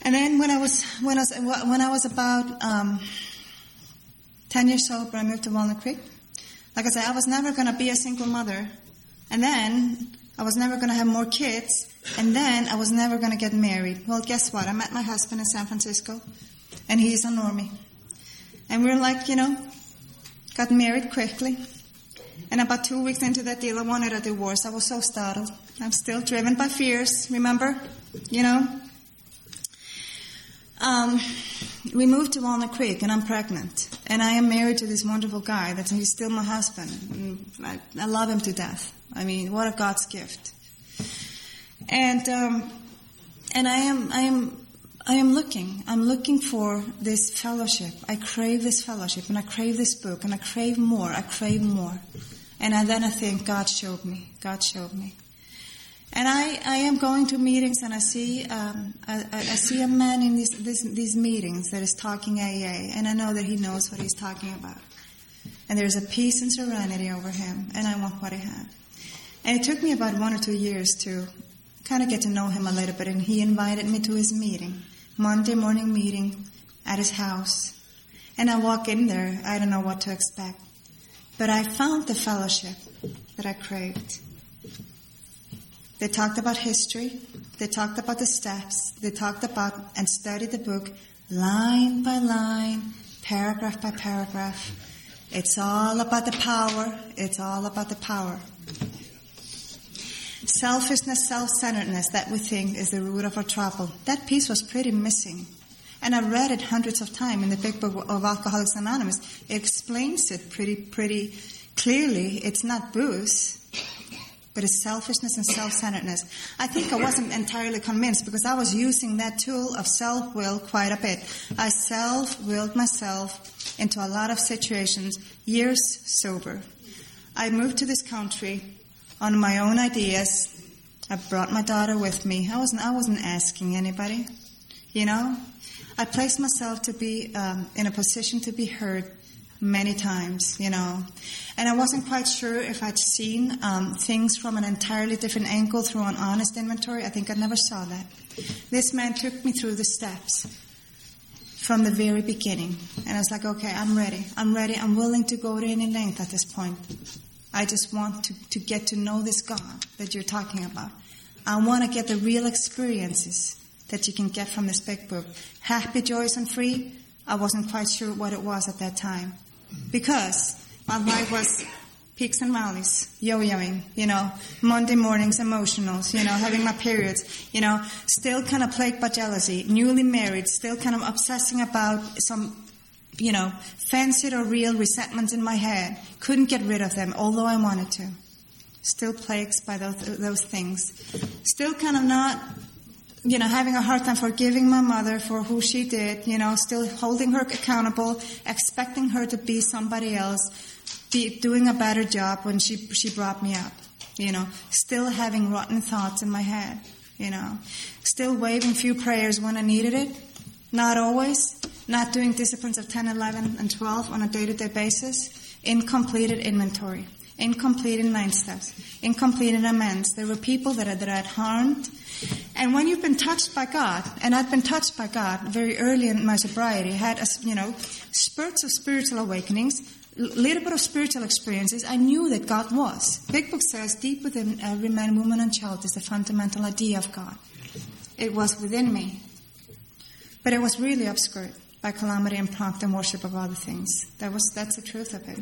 And then when I was when I was when I was about um, ten years old, I moved to Walnut Creek. Like I said, I was never going to be a single mother, and then I was never going to have more kids, and then I was never going to get married. Well, guess what? I met my husband in San Francisco, and he's a normie, and we we're like, you know, got married quickly. And about two weeks into that deal, I wanted a divorce. I was so startled. I'm still driven by fears. Remember, you know. Um, we moved to Walnut Creek, and I'm pregnant. And I am married to this wonderful guy. That's he's still my husband. And I, I love him to death. I mean, what a God's gift. And um, and I am I am I am looking. I'm looking for this fellowship. I crave this fellowship, and I crave this book, and I crave more. I crave more. And I, then I think God showed me. God showed me. And I, I am going to meetings, and I see um, I, I see a man in these, these these meetings that is talking A A, and I know that he knows what he's talking about. And there's a peace and serenity over him, and I want what I have. And it took me about one or two years to kind of get to know him a little bit, and he invited me to his meeting, Monday morning meeting at his house. And I walk in there, I don't know what to expect. But I found the fellowship that I craved. They talked about history. They talked about the steps. They talked about and studied the book line by line, paragraph by paragraph. It's all about the power. It's all about the power. Selfishness, self-centeredness, that we think is the root of our trouble. That piece was pretty missing. And I read it hundreds of times in the big book of Alcoholics Anonymous. It explains it pretty, pretty clearly. It's not booze, but it's selfishness and self-centeredness. I think I wasn't entirely convinced because I was using that tool of self-will quite a bit. I self-willed myself into a lot of situations, years sober. I moved to this country on my own ideas. I brought my daughter with me. I wasn't, I wasn't asking anybody, you know. I placed myself to be um, in a position to be heard many times, you know. And I wasn't quite sure if I'd seen um, things from an entirely different angle through an honest inventory. I think I never saw that. This man took me through the steps from the very beginning. And I was like, okay, I'm ready. I'm ready. I'm willing to go to any length at this point. I just want to, to get to know this God that you're talking about. I want to get the real experiences that you can get from this big book. Happy, joyous, and free, I wasn't quite sure what it was at that time. Because my life was peaks and valleys, yo-yoing, you know, Monday mornings, emotionals, you know, having my periods, you know, still kind of plagued by jealousy, newly married, still kind of obsessing about some, you know, fancied or real resentments in my head. Couldn't get rid of them, although I wanted to. Still plagued by those, those things. Still kind of not... you know, having a hard time forgiving my mother for who she did, you know, still holding her accountable, expecting her to be somebody else, be doing a better job when she she brought me up, you know, still having rotten thoughts in my head, you know, still waving few prayers when I needed it, not always, not doing disciplines of ten, eleven, and twelve on a day-to-day basis, incompleted inventory, incomplete nine steps, incomplete amends. There were people that I, that I had harmed. And when you've been touched by God, and I'd been touched by God very early in my sobriety, had, a, you know, spurts of spiritual awakenings, a little bit of spiritual experiences, I knew that God was. Big Book says, deep within every man, woman, and child is the fundamental idea of God. It was within me. But it was really obscured by calamity and prompt and worship of other things. That was That's the truth of it.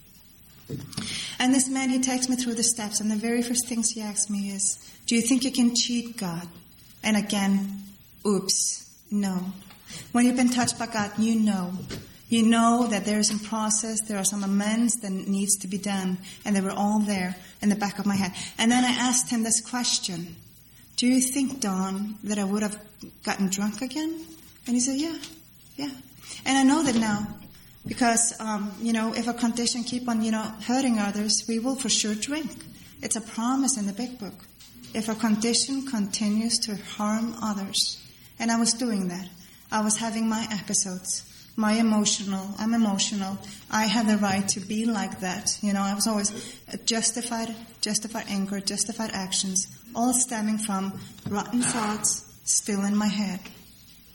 And this man, he takes me through the steps, and the very first things he asks me is, do you think you can cheat God? And again, oops, no. When you've been touched by God, you know. You know that there is some process, there are some amends that needs to be done, and they were all there in the back of my head. And then I asked him this question, do you think, Dawn, that I would have gotten drunk again? And he said, yeah, yeah. And I know that now. Because, um, you know, if a condition keep on, you know, hurting others, we will for sure drink. It's a promise in the big book. If a condition continues to harm others, and I was doing that. I was having my episodes, my emotional, I'm emotional. I have the right to be like that. You know, I was always justified, justified anger, justified actions, all stemming from rotten thoughts still in my head.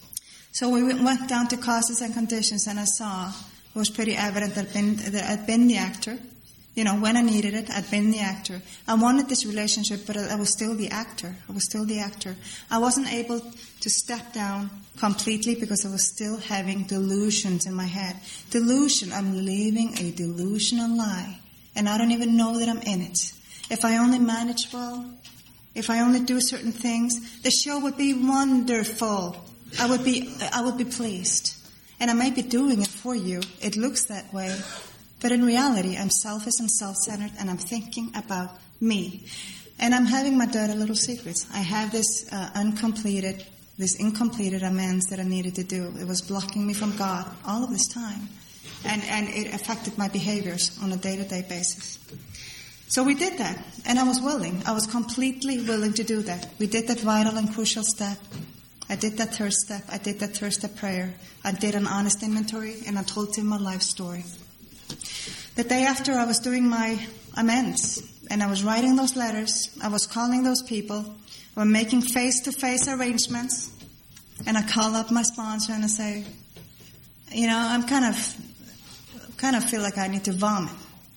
So we went down to causes and conditions, and I saw it was pretty evident that I'd been, that I'd been the actor. You know, when I needed it, I'd been the actor. I wanted this relationship, but I was still the actor. I was still the actor. I wasn't able to step down completely because I was still having delusions in my head. Delusion, I'm living a delusional lie, and I don't even know that I'm in it. If I only manage well, if I only do certain things, the show would be wonderful. I would be, I would be pleased. And I might be doing it for you. It looks that way. But in reality, I'm selfish and self-centered, and I'm thinking about me. And I'm having my dirty little secrets. I have this uh, uncompleted, this incompleted amends that I needed to do. It was blocking me from God all of this time. And, and it affected my behaviors on a day-to-day basis. So we did that, and I was willing. I was completely willing to do that. We did that vital and crucial step. I did that third step. I did that third step prayer. I did an honest inventory, and I told him my life story. The day after, I was doing my amends, and I was writing those letters. I was calling those people. I was making face-to-face arrangements, and I call up my sponsor and I say, you know, I'm kind of, kind of feel like I need to vomit.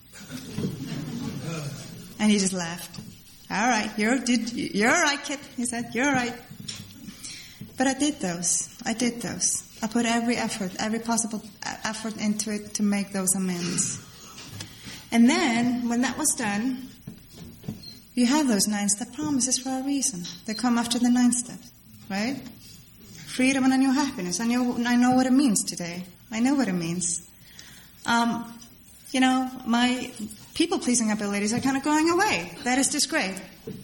And he just laughed. All right, you're, did, you're all right, kid. He said, you're all right. But I did those. I did those. I put every effort, every possible effort into it to make those amends. And then, when that was done, you have those nine-step promises for a reason. They come after the ninth step, right? Freedom and a new happiness. I know, I know what it means today. I know what it means. Um, you know, my people-pleasing abilities are kind of going away. That is just great.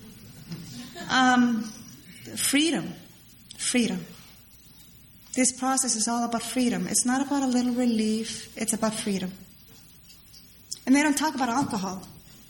Um, freedom. Freedom. This process is all about freedom. It's not about a little relief. It's about freedom. And they don't talk about alcohol.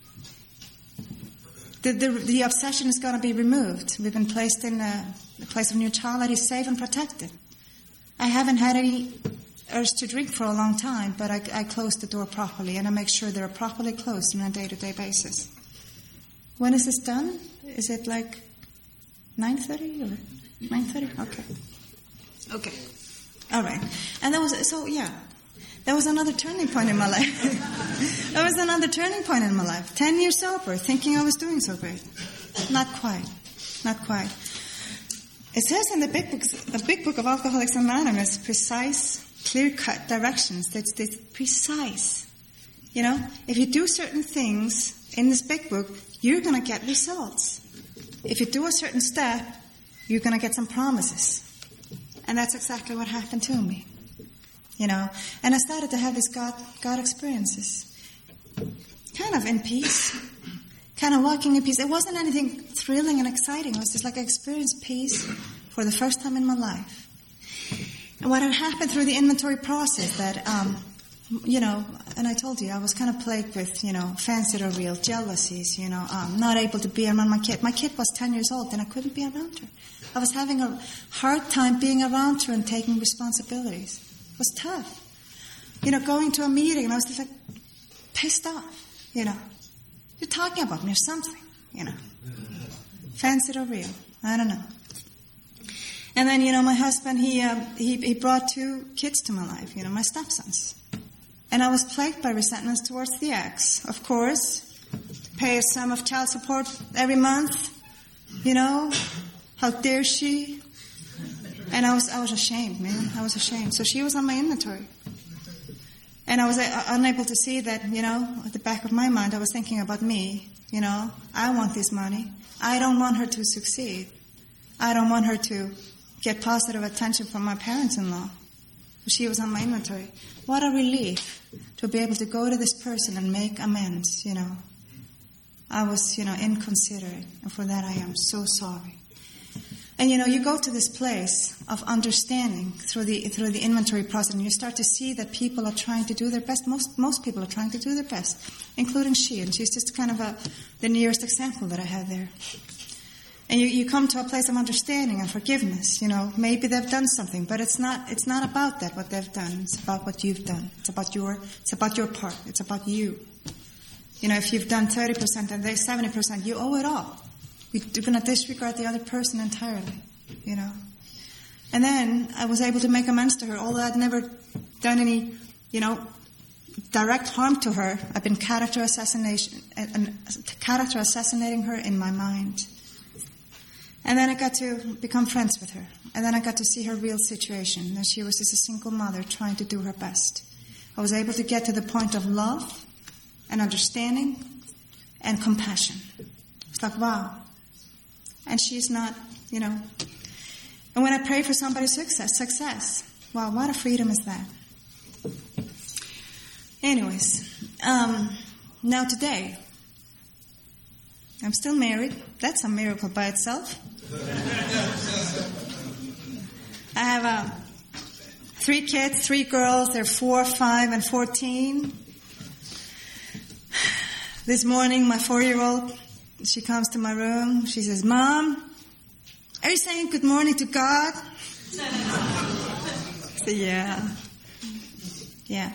The, the, the obsession is going to be removed. We've been placed in a, a place of neutrality, safe and protected. I haven't had any urge to drink for a long time, but I, I close the door properly, and I make sure they're properly closed on a day-to-day basis. When is this done? Is it like nine thirty or nine thirty? Okay. Okay. All right. And that was, so yeah, that was another turning point in my life. That was another turning point in my life. Ten years sober, thinking I was doing so great. Not quite. Not quite. It says in the big book, the big book of Alcoholics Anonymous, precise, clear-cut directions. That's, that's precise. You know, if you do certain things in this big book, you're going to get results. If you do a certain step, you're going to get some promises. And that's exactly what happened to me. You know, and I started to have these God, God experiences. Kind of in peace. Kind of walking in peace. It wasn't anything thrilling and exciting. It was just like I experienced peace for the first time in my life. And what had happened through the inventory process that, um, you know, and I told you, I was kind of plagued with, you know, fancy or real jealousies, you know, um, not able to be around my kid. My kid was ten years old and I couldn't be around her. I was having a hard time being around her and taking responsibilities. It was tough. You know, going to a meeting and I was just like pissed off, you know. You're talking about me or something, you know. Fancy or real, I don't know. And then, you know, my husband, he, um, he he brought two kids to my life, you know, my stepsons. And I was plagued by resentments towards the ex. Of course, pay a sum of child support every month, you know. How dare she? And I was I was ashamed, man. I was ashamed. So she was on my inventory. And I was uh, unable to see that, you know, at the back of my mind, I was thinking about me. You know, I want this money. I don't want her to succeed. I don't want her to get positive attention from my parents-in-law. She was on my inventory. What a relief to be able to go to this person and make amends, you know. I was, you know, inconsiderate. And for that I am so sorry. And, you know, you go to this place of understanding through the through the inventory process, and you start to see that people are trying to do their best. Most most people are trying to do their best, including she. And she's just kind of a, the nearest example that I have there. And you, you come to a place of understanding and forgiveness. You know, maybe they've done something, but it's not it's not about that, what they've done. It's about what you've done. It's about your it's about your part. It's about you. You know, if you've done thirty percent and they're seventy percent, you owe it all. You're going to disregard the other person entirely, you know. And then I was able to make amends to her, although I'd never done any, you know, direct harm to her. I've been character assassination, and character assassinating her in my mind. And then I got to become friends with her. And then I got to see her real situation. That she was just a single mother trying to do her best. I was able to get to the point of love and understanding and compassion. It's like, wow. And she's not, you know. And when I pray for somebody's success, success, wow, what a freedom is that? Anyways, um, now today, I'm still married. That's a miracle by itself. I have uh, three kids, three girls. They're four, five, and fourteen. This morning, my four-year-old, she comes to my room. She says, Mom, are you saying good morning to God? I say, yeah. Yeah.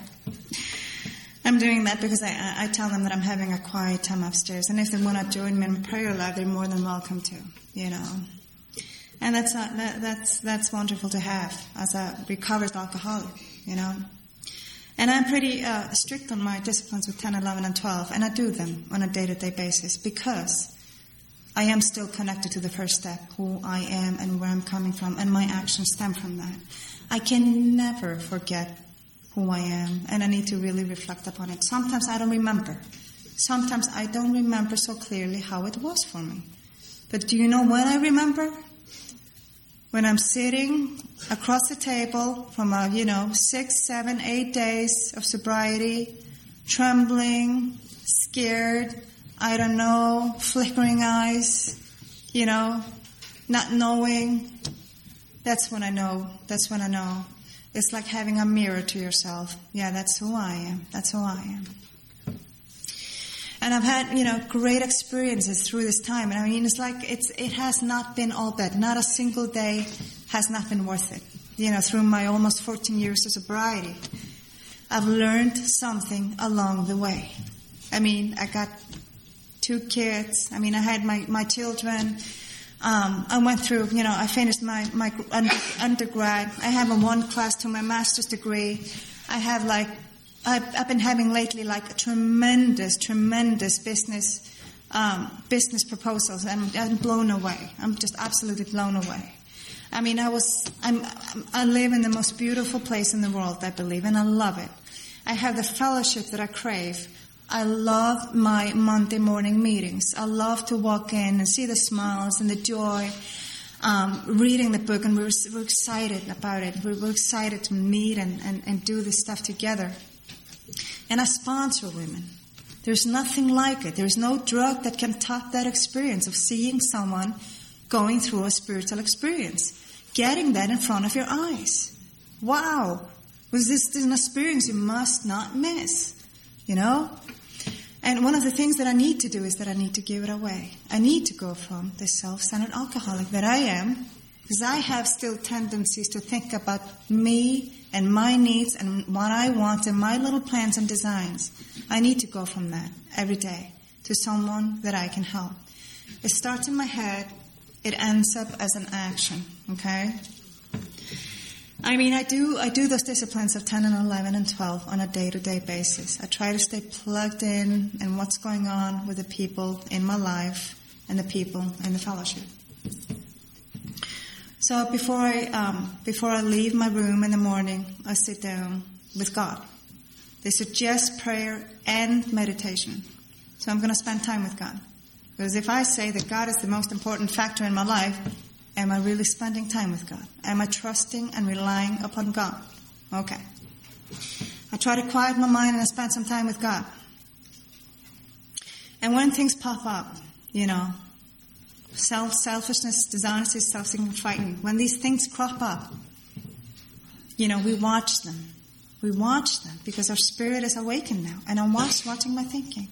I'm doing that because I, I tell them that I'm having a quiet time upstairs. And if they want to join me in prayer life, they're more than welcome to, you know. And that's not, that, that's that's wonderful to have as a recovered alcoholic, you know. And I'm pretty uh, strict on my disciplines with ten, eleven, and twelve. And I do them on a day-to-day basis because I am still connected to the first step, who I am and where I'm coming from. And my actions stem from that. I can never forget who I am, and I need to really reflect upon it. Sometimes I don't remember. Sometimes I don't remember so clearly how it was for me. But do you know when I remember? When I'm sitting across the table from, a, you know, six, seven, eight days of sobriety, trembling, scared, I don't know, flickering eyes, you know, not knowing. That's when I know. That's when I know. It's like having a mirror to yourself. Yeah, that's who I am. That's who I am. And I've had, you know, great experiences through this time. And I mean, it's like it's it has not been all bad. Not a single day has not been worth it. You know, through my almost fourteen years of sobriety, I've learned something along the way. I mean, I got two kids. I mean, I had my, my children. Um, I went through, you know, I finished my, my under, undergrad. I have a one class to my master's degree. I have like, I've, I've been having lately like a tremendous, tremendous business, um, business proposals. I'm, I'm blown away. I'm just absolutely blown away. I mean, I was, I'm, I live in the most beautiful place in the world, I believe, and I love it. I have the fellowship that I crave. I love my Monday morning meetings. I love to walk in and see the smiles and the joy, um, reading the book, and we're, we're excited about it. We're, we're excited to meet and, and, and do this stuff together. And I sponsor women. There's nothing like it. There's no drug that can top that experience of seeing someone going through a spiritual experience, getting that in front of your eyes. Wow. Was this an experience you must not miss? You know? And one of the things that I need to do is that I need to give it away. I need to go from the self-centered alcoholic that I am, because I have still tendencies to think about me and my needs and what I want and my little plans and designs. I need to go from that every day to someone that I can help. It starts in my head. It ends up as an action, okay? I mean, I do I do those disciplines of ten and eleven and twelve on a day-to-day basis. I try to stay plugged in in what's going on with the people in my life and the people in the fellowship. So before I um, before I leave my room in the morning, I sit down with God. They suggest prayer and meditation. So I'm going to spend time with God. Because if I say that God is the most important factor in my life, am I really spending time with God? Am I trusting and relying upon God? Okay. I try to quiet my mind and I spend some time with God. And when things pop up, you know, self, selfishness, dishonesty, self-seeking, fighting, when these things crop up, you know, we watch them. We watch them because our spirit is awakened now. And I'm watch, watching my thinking.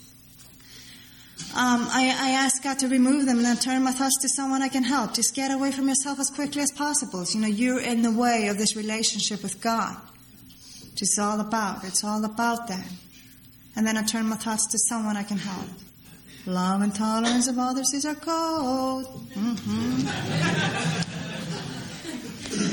Um, I, I ask God to remove them and then turn my thoughts to someone I can help. Just get away from yourself as quickly as possible. You know, you're in the way of this relationship with God. Which is all about. It's all about that. And then I turn my thoughts to someone I can help. Love and tolerance of others is our code. Mm-hmm.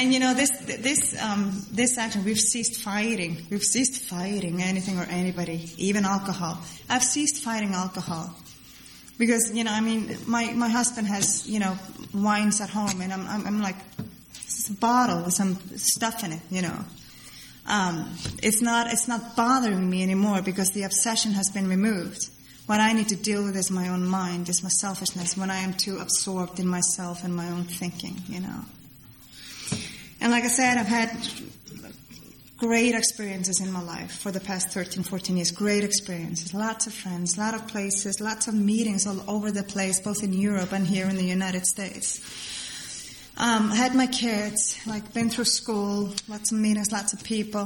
And you know, this this um, this action, we've ceased fighting. We've ceased fighting anything or anybody, even alcohol. I've ceased fighting alcohol. Because, you know, I mean, my, my husband has, you know, wines at home, and I'm, I'm, I'm like, it's a bottle with some stuff in it, you know. Um, it's not, it's not bothering me anymore because the obsession has been removed. What I need to deal with is my own mind, is my selfishness, when I am too absorbed in myself and my own thinking, you know. And like I said, I've had great experiences in my life for the past thirteen, fourteen years. Great experiences. Lots of friends, a lot of places, lots of meetings all over the place, both in Europe and here in the United States. Um, I had my kids, like been through school, lots of meetings, lots of people.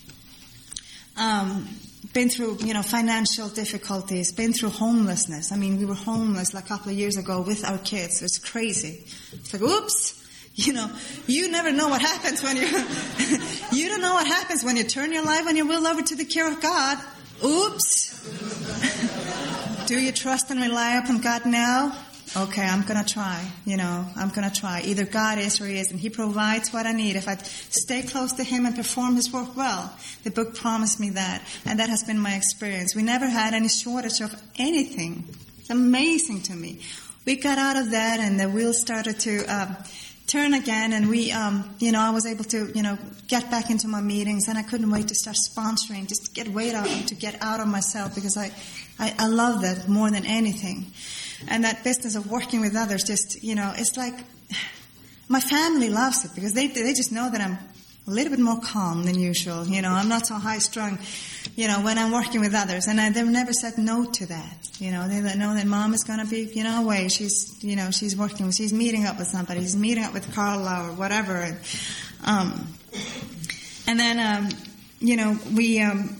Um, been through, you know, financial difficulties, been through homelessness. I mean, we were homeless like a couple of years ago with our kids. It's crazy. It's like, oops. You know, you never know what happens when you, you don't know what happens when you turn your life and your will over to the care of God. Oops. Do you trust and rely upon God now? Okay, I'm going to try. You know, I'm going to try. Either God is or He isn't. He provides what I need. If I stay close to Him and perform His work well, the book promised me that. And that has been my experience. We never had any shortage of anything. It's amazing to me. We got out of that and the wheels started to um, turn again, and we, um, you know, I was able to, you know, get back into my meetings, and I couldn't wait to start sponsoring, just to get weight out, to get out of myself, because I, I, I love that more than anything. And that business of working with others, just, you know, it's like, my family loves it, because they, they just know that I'm a little bit more calm than usual, you know, I'm not so high-strung, you know, when I'm working with others, and I, they've never said no to that. You know, they know that Mom is going to be, you know, away. She's, you know, she's working, she's meeting up with somebody. She's meeting up with Carla or whatever. And, um, and then, um, you know, we, um,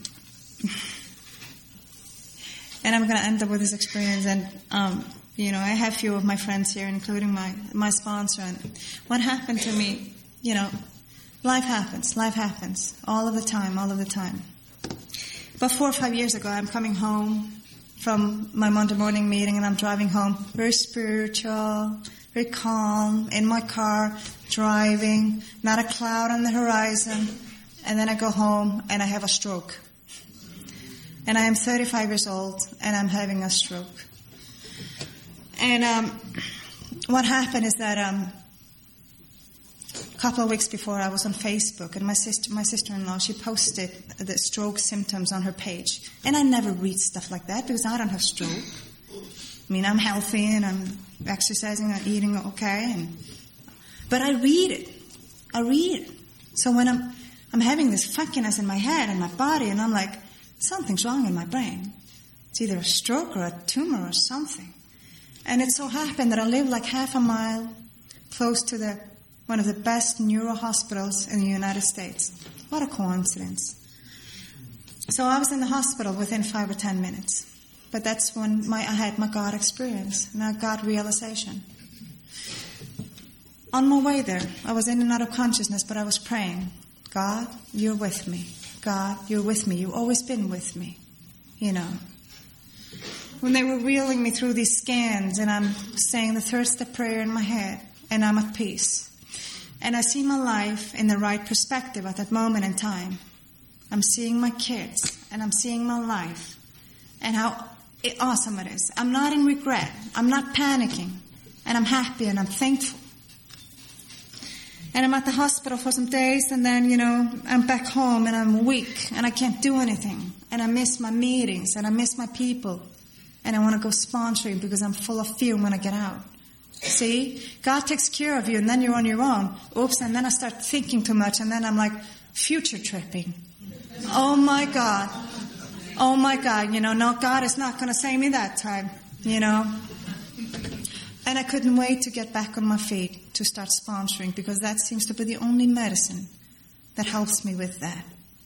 and I'm going to end up with this experience. And, um, you know, I have a few of my friends here, including my, my sponsor. And what happened to me, you know, life happens. Life happens all of the time, all of the time. About four or five years ago, I'm coming home from my Monday morning meeting, and I'm driving home, very spiritual, very calm, in my car, driving, not a cloud on the horizon, and then I go home and I have a stroke. And I am thirty-five years old, and I'm having a stroke. And um, what happened is that um, a couple of weeks before, I was on Facebook, and my sister, my sister-in-law, she posted the stroke symptoms on her page. And I never read stuff like that because I don't have stroke. I mean, I'm healthy and I'm exercising and eating okay. And, but I read it. I read it. So when I'm, I'm having this funkiness in my head and my body, and I'm like, something's wrong in my brain. It's either a stroke or a tumor or something. And it so happened that I live like half a mile close to the one of the best neuro hospitals in the United States. What a coincidence. So I was in the hospital within five or ten minutes. But that's when my, I had my God experience, my God realization. On my way there, I was in and out of consciousness, but I was praying, God, you're with me. God, you're with me. You've always been with me. You know. When they were wheeling me through these scans, and I'm saying the third step prayer in my head, and I'm at peace. And I see my life in the right perspective at that moment in time. I'm seeing my kids, and I'm seeing my life, and how awesome it is. I'm not in regret. I'm not panicking. And I'm happy, and I'm thankful. And I'm at the hospital for some days, and then, you know, I'm back home, and I'm weak, and I can't do anything. And I miss my meetings, and I miss my people. And I want to go sponsoring because I'm full of fear when I get out. See? God takes care of you, and then you're on your own. Oops, and then I start thinking too much, and then I'm like future tripping. Oh, my God. Oh, my God. You know, no, God is not going to save me that time, you know. And I couldn't wait to get back on my feet to start sponsoring, because that seems to be the only medicine that helps me with that.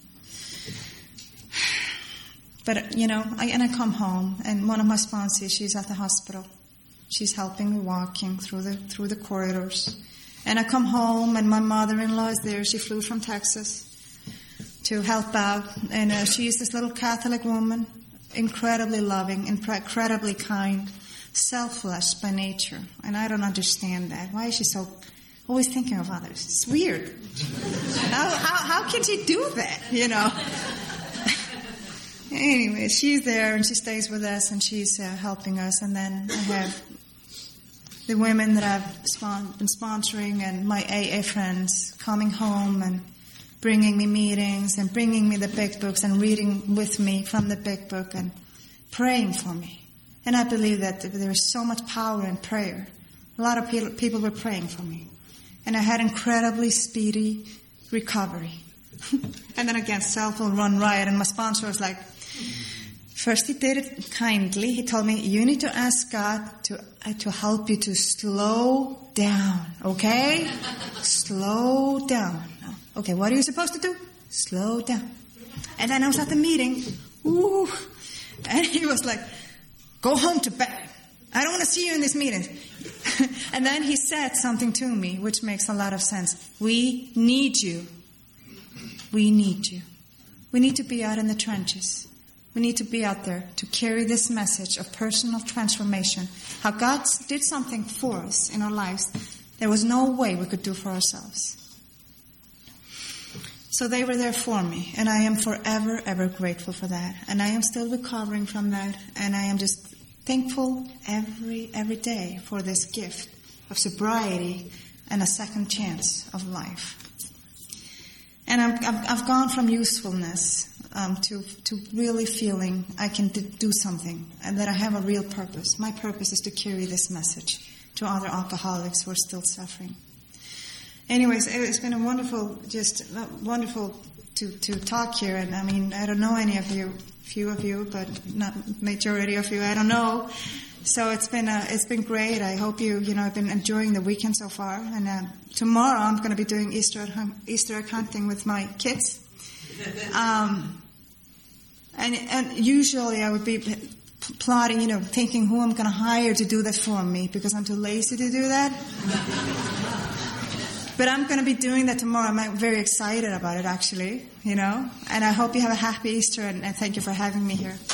But, you know, I, and I come home, and one of my sponsors, she's at the hospital. She's helping me walking through the through the corridors. And I come home, and my mother-in-law is there. She flew from Texas to help out. And uh, she is this little Catholic woman, incredibly loving, incredibly kind, selfless by nature. And I don't understand that. Why is she so always thinking of others. It's weird. how, how, how can she do that, you know? Anyway, she's there and she stays with us and she's uh, helping us. And then I have the women that I've spon- been sponsoring and my A A friends coming home and bringing me meetings and bringing me the big books and reading with me from the big book and praying for me. And I believe that there's so much power in prayer. A lot of people, people were praying for me. And I had incredibly speedy recovery. And then again, self will run riot. And my sponsor was like, first he did it kindly. He told me, you need to ask God to uh, to help you to slow down, okay? Slow down. Okay, what are you supposed to do? Slow down. And then I was at the meeting, ooh, and he was like, go home to bed. I don't want to see you in this meeting. And then he said something to me, which makes a lot of sense. We need you. We need you. We need to be out in the trenches. We need to be out there to carry this message of personal transformation. How God did something for us in our lives there was no way we could do for ourselves. So they were there for me, and I am forever, ever grateful for that. And I am still recovering from that, and I am just thankful every every day for this gift of sobriety and a second chance of life. And I'm, I've, I've gone from usefulness um, to to really feeling I can do something and that I have a real purpose. My purpose is to carry this message to other alcoholics who are still suffering. Anyways, it's been a wonderful, just wonderful to, to talk here. And I mean, I don't know any of you, few of you, but not majority of you. I don't know. So it's been uh, it's been great. I hope you you know have been enjoying the weekend so far. And uh, tomorrow I'm going to be doing Easter egg, Easter egg hunting with my kids. Um, and and usually I would be plotting, you know, thinking who I'm going to hire to do that for me because I'm too lazy to do that. But I'm going to be doing that tomorrow. I'm very excited about it, actually, you know. And I hope you have a happy Easter, and, and thank you for having me here.